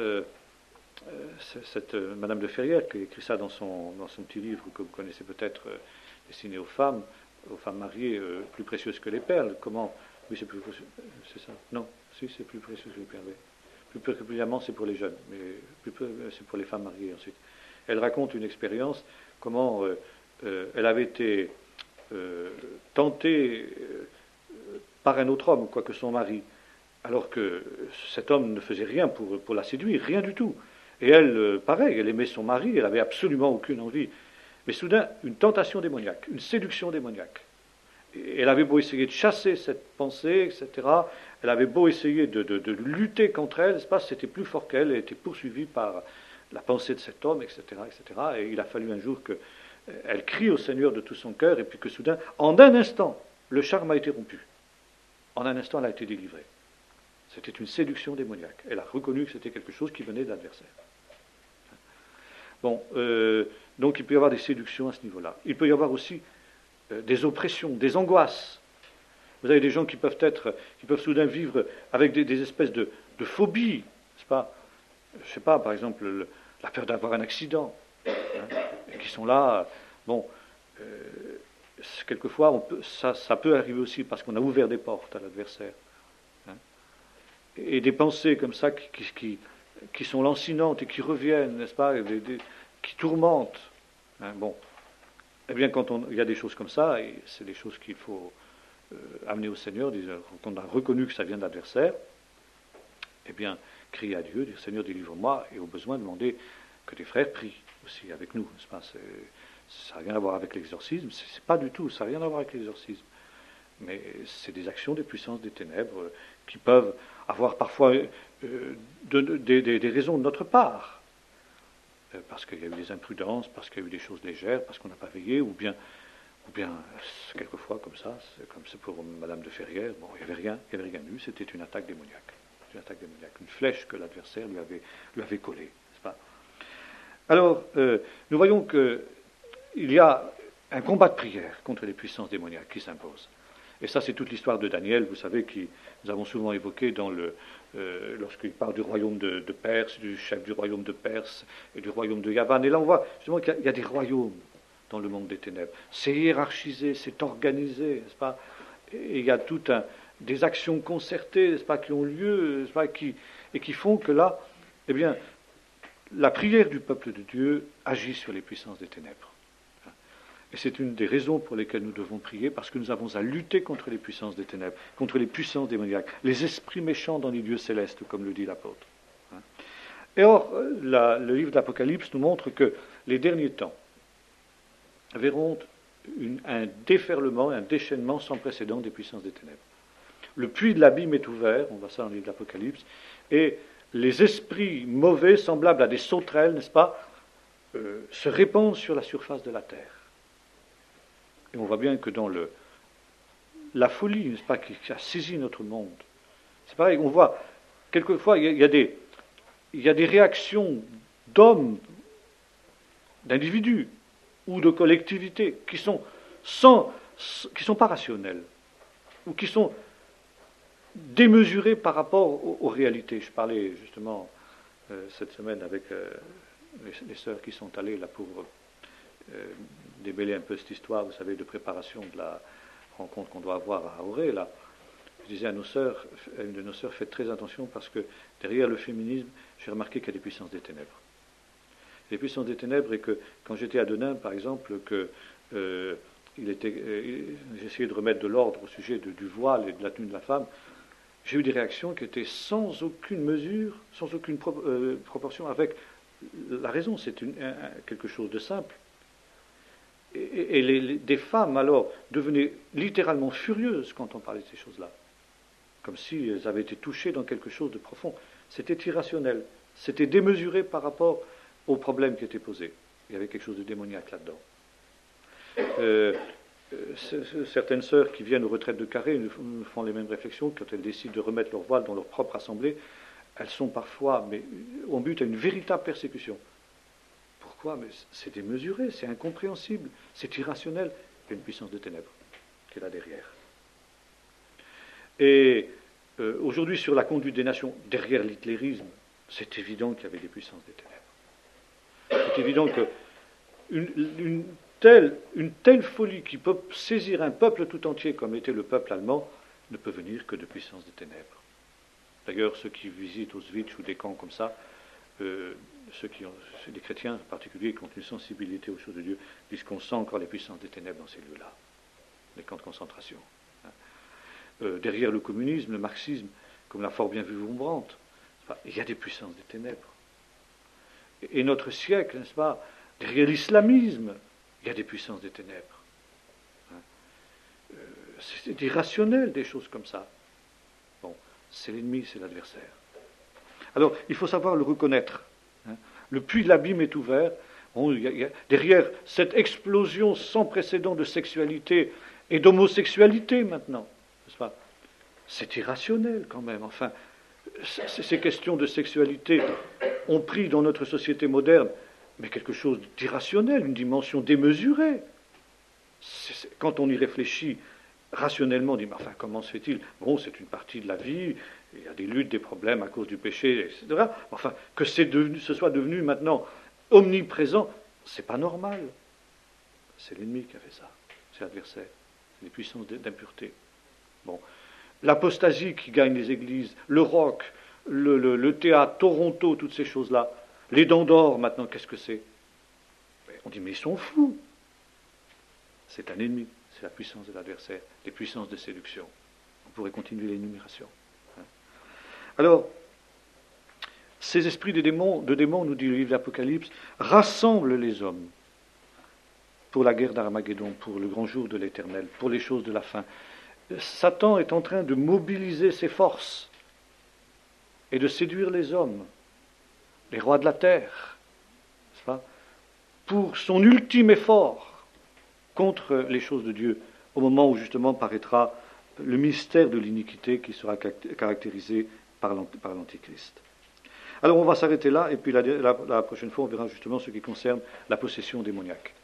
Madame de Ferrières qui a écrit ça dans son petit livre que vous connaissez peut-être, destiné aux femmes mariées, plus précieuses que les perles. Comment? Oui, c'est plus précieux. C'est ça? Non, si, c'est plus précieux que les perles. Oui. Plus particulièrement, c'est pour les jeunes, mais c'est pour les femmes mariées ensuite. Elle raconte une expérience, comment elle avait été tentée par un autre homme, quoique son mari, alors que cet homme ne faisait rien pour la séduire, rien du tout. Et elle, pareil, elle aimait son mari, elle n'avait absolument aucune envie. Mais soudain, une tentation démoniaque, une séduction démoniaque. elle avait beau essayer de chasser cette pensée, etc., elle avait beau essayer de lutter contre elle, n'est-ce pas, c'était plus fort qu'elle, elle était poursuivie par la pensée de cet homme, etc., etc., et il a fallu un jour qu'elle crie au Seigneur de tout son cœur, et puis que soudain, en un instant, le charme a été rompu. En un instant, elle a été délivrée. C'était une séduction démoniaque. Elle a reconnu que c'était quelque chose qui venait de l'adversaire. Bon, donc il peut y avoir des séductions à ce niveau-là. Il peut y avoir aussi des oppressions, des angoisses. Vous avez des gens qui peuvent soudain vivre avec des espèces de phobies, n'est-ce pas? Je ne sais pas, par exemple, la peur d'avoir un accident, hein, et qui sont là. Bon, quelquefois, ça peut arriver aussi parce qu'on a ouvert des portes à l'adversaire. Hein, et des pensées comme ça qui sont lancinantes et qui reviennent, n'est-ce pas, qui tourmentent. Hein, bon, eh bien, quand il y a des choses comme ça, et c'est des choses qu'il faut amener au Seigneur, quand on a reconnu que ça vient de l'adversaire, eh bien, crier à Dieu, dire Seigneur, délivre-moi, et au besoin demander que les frères prient aussi avec nous. N'est-ce pas, ça n'a rien à voir avec l'exorcisme, c'est pas du tout, ça n'a rien à voir avec l'exorcisme. Mais c'est des actions des puissances des ténèbres qui peuvent avoir parfois des raisons de notre part. Parce qu'il y a eu des imprudences, parce qu'il y a eu des choses légères, parce qu'on n'a pas veillé, ou bien quelquefois comme ça, comme c'est pour Madame de Ferrières, bon, il n'y avait rien eu, c'était une attaque démoniaque. Une flèche que l'adversaire lui avait collée, n'est-ce pas? Alors, nous voyons qu'il y a un combat de prière contre les puissances démoniaques qui s'impose. Et ça, c'est toute l'histoire de Daniel, vous savez, qui nous avons souvent évoqué lorsqu'il parle du royaume de Perse, du chef du royaume de Perse et du royaume de Yavan. Et là, on voit justement qu'il y a des royaumes dans le monde des ténèbres. C'est hiérarchisé, c'est organisé, n'est-ce pas? Et il y a des actions concertées, n'est-ce pas, qui ont lieu, n'est-ce pas, et qui font que là, eh bien, la prière du peuple de Dieu agit sur les puissances des ténèbres. Et c'est une des raisons pour lesquelles nous devons prier, parce que nous avons à lutter contre les puissances des ténèbres, contre les puissances démoniaques, les esprits méchants dans les lieux célestes, comme le dit l'apôtre. Et or, le livre de l'Apocalypse nous montre que les derniers temps verront un déferlement, un déchaînement sans précédent des puissances des ténèbres. Le puits de l'abîme est ouvert, on voit ça dans le livre de l'Apocalypse, et les esprits mauvais, semblables à des sauterelles, n'est-ce pas, se répandent sur la surface de la terre. Et on voit bien que dans la folie, n'est-ce pas, qui a saisi notre monde, c'est pareil, on voit, quelquefois, il y a des réactions d'hommes, d'individus, ou de collectivités, qui sont pas rationnelles, ou qui sont démesurées par rapport aux réalités. Je parlais justement cette semaine avec les sœurs qui sont allées là pour démêler un peu cette histoire, vous savez, de préparation de la rencontre qu'on doit avoir à Auré, là. Je disais à une de nos sœurs, faites très attention parce que derrière le féminisme, j'ai remarqué qu'il y a des puissances des ténèbres. Les puissances des ténèbres, et que quand j'étais à Denain, par exemple, j'essayais de remettre de l'ordre au sujet du voile et de la tenue de la femme, j'ai eu des réactions qui étaient sans aucune mesure, sans aucune proportion avec la raison. C'est quelque chose de simple. Et des femmes, alors, devenaient littéralement furieuses quand on parlait de ces choses-là. Comme si elles avaient été touchées dans quelque chose de profond. C'était irrationnel. C'était démesuré par rapport aux problèmes qui étaient posés. Il y avait quelque chose de démoniaque là-dedans. Certaines sœurs qui viennent aux retraites de Carré nous font les mêmes réflexions quand elles décident de remettre leur voile dans leur propre assemblée. Elles sont parfois, mais on bute à une véritable persécution. Pourquoi? Mais c'est démesuré, c'est incompréhensible, c'est irrationnel. Il y a une puissance de ténèbres qui est là derrière. Et aujourd'hui, sur la conduite des nations, derrière l'hitlérisme, c'est évident qu'il y avait des puissances des ténèbres. C'est évident qu'une telle folie qui peut saisir un peuple tout entier, comme était le peuple allemand, ne peut venir que de puissances des ténèbres. D'ailleurs, ceux qui visitent Auschwitz ou des camps comme ça, des chrétiens en particulier, qui ont une sensibilité aux choses de Dieu, disent qu'on sent encore les puissances des ténèbres dans ces lieux-là, les camps de concentration. Derrière le communisme, le marxisme, comme l'a fort bien vu Wurmbrandt, il y a des puissances des ténèbres. Et notre siècle, n'est-ce pas, derrière l'islamisme, il y a des puissances des ténèbres. C'est irrationnel, des choses comme ça. Bon, c'est l'ennemi, c'est l'adversaire. Alors, il faut savoir le reconnaître. Hein. Le puits de l'abîme est ouvert. Bon, derrière cette explosion sans précédent de sexualité et d'homosexualité maintenant, n'est-ce pas? C'est irrationnel quand même. Enfin, ces questions de sexualité ont pris dans notre société moderne, mais quelque chose d'irrationnel, une dimension démesurée. Quand on y réfléchit rationnellement, on dit, mais enfin, comment se fait-il? Bon, c'est une partie de la vie, il y a des luttes, des problèmes à cause du péché, etc. Enfin, que ce soit devenu maintenant omniprésent, c'est pas normal. C'est l'ennemi qui a fait ça, c'est l'adversaire, c'est les puissances d'impureté. Bon, l'apostasie qui gagne les églises, le rock, le théâtre, Toronto, toutes ces choses-là, les dents d'or maintenant, qu'est-ce que c'est? On dit, mais ils sont fous. C'est un ennemi, c'est la puissance de l'adversaire, les puissances de séduction. On pourrait continuer l'énumération. Alors, ces esprits de démons, nous dit le livre de l'Apocalypse, rassemblent les hommes pour la guerre d'Armageddon, pour le grand jour de l'Éternel, pour les choses de la fin. Satan est en train de mobiliser ses forces et de séduire les hommes, les rois de la terre, n'est-ce pas, pour son ultime effort contre les choses de Dieu, au moment où justement paraîtra le mystère de l'iniquité qui sera caractérisé par l'Antichrist. Alors on va s'arrêter là, et puis la prochaine fois on verra justement ce qui concerne la possession démoniaque.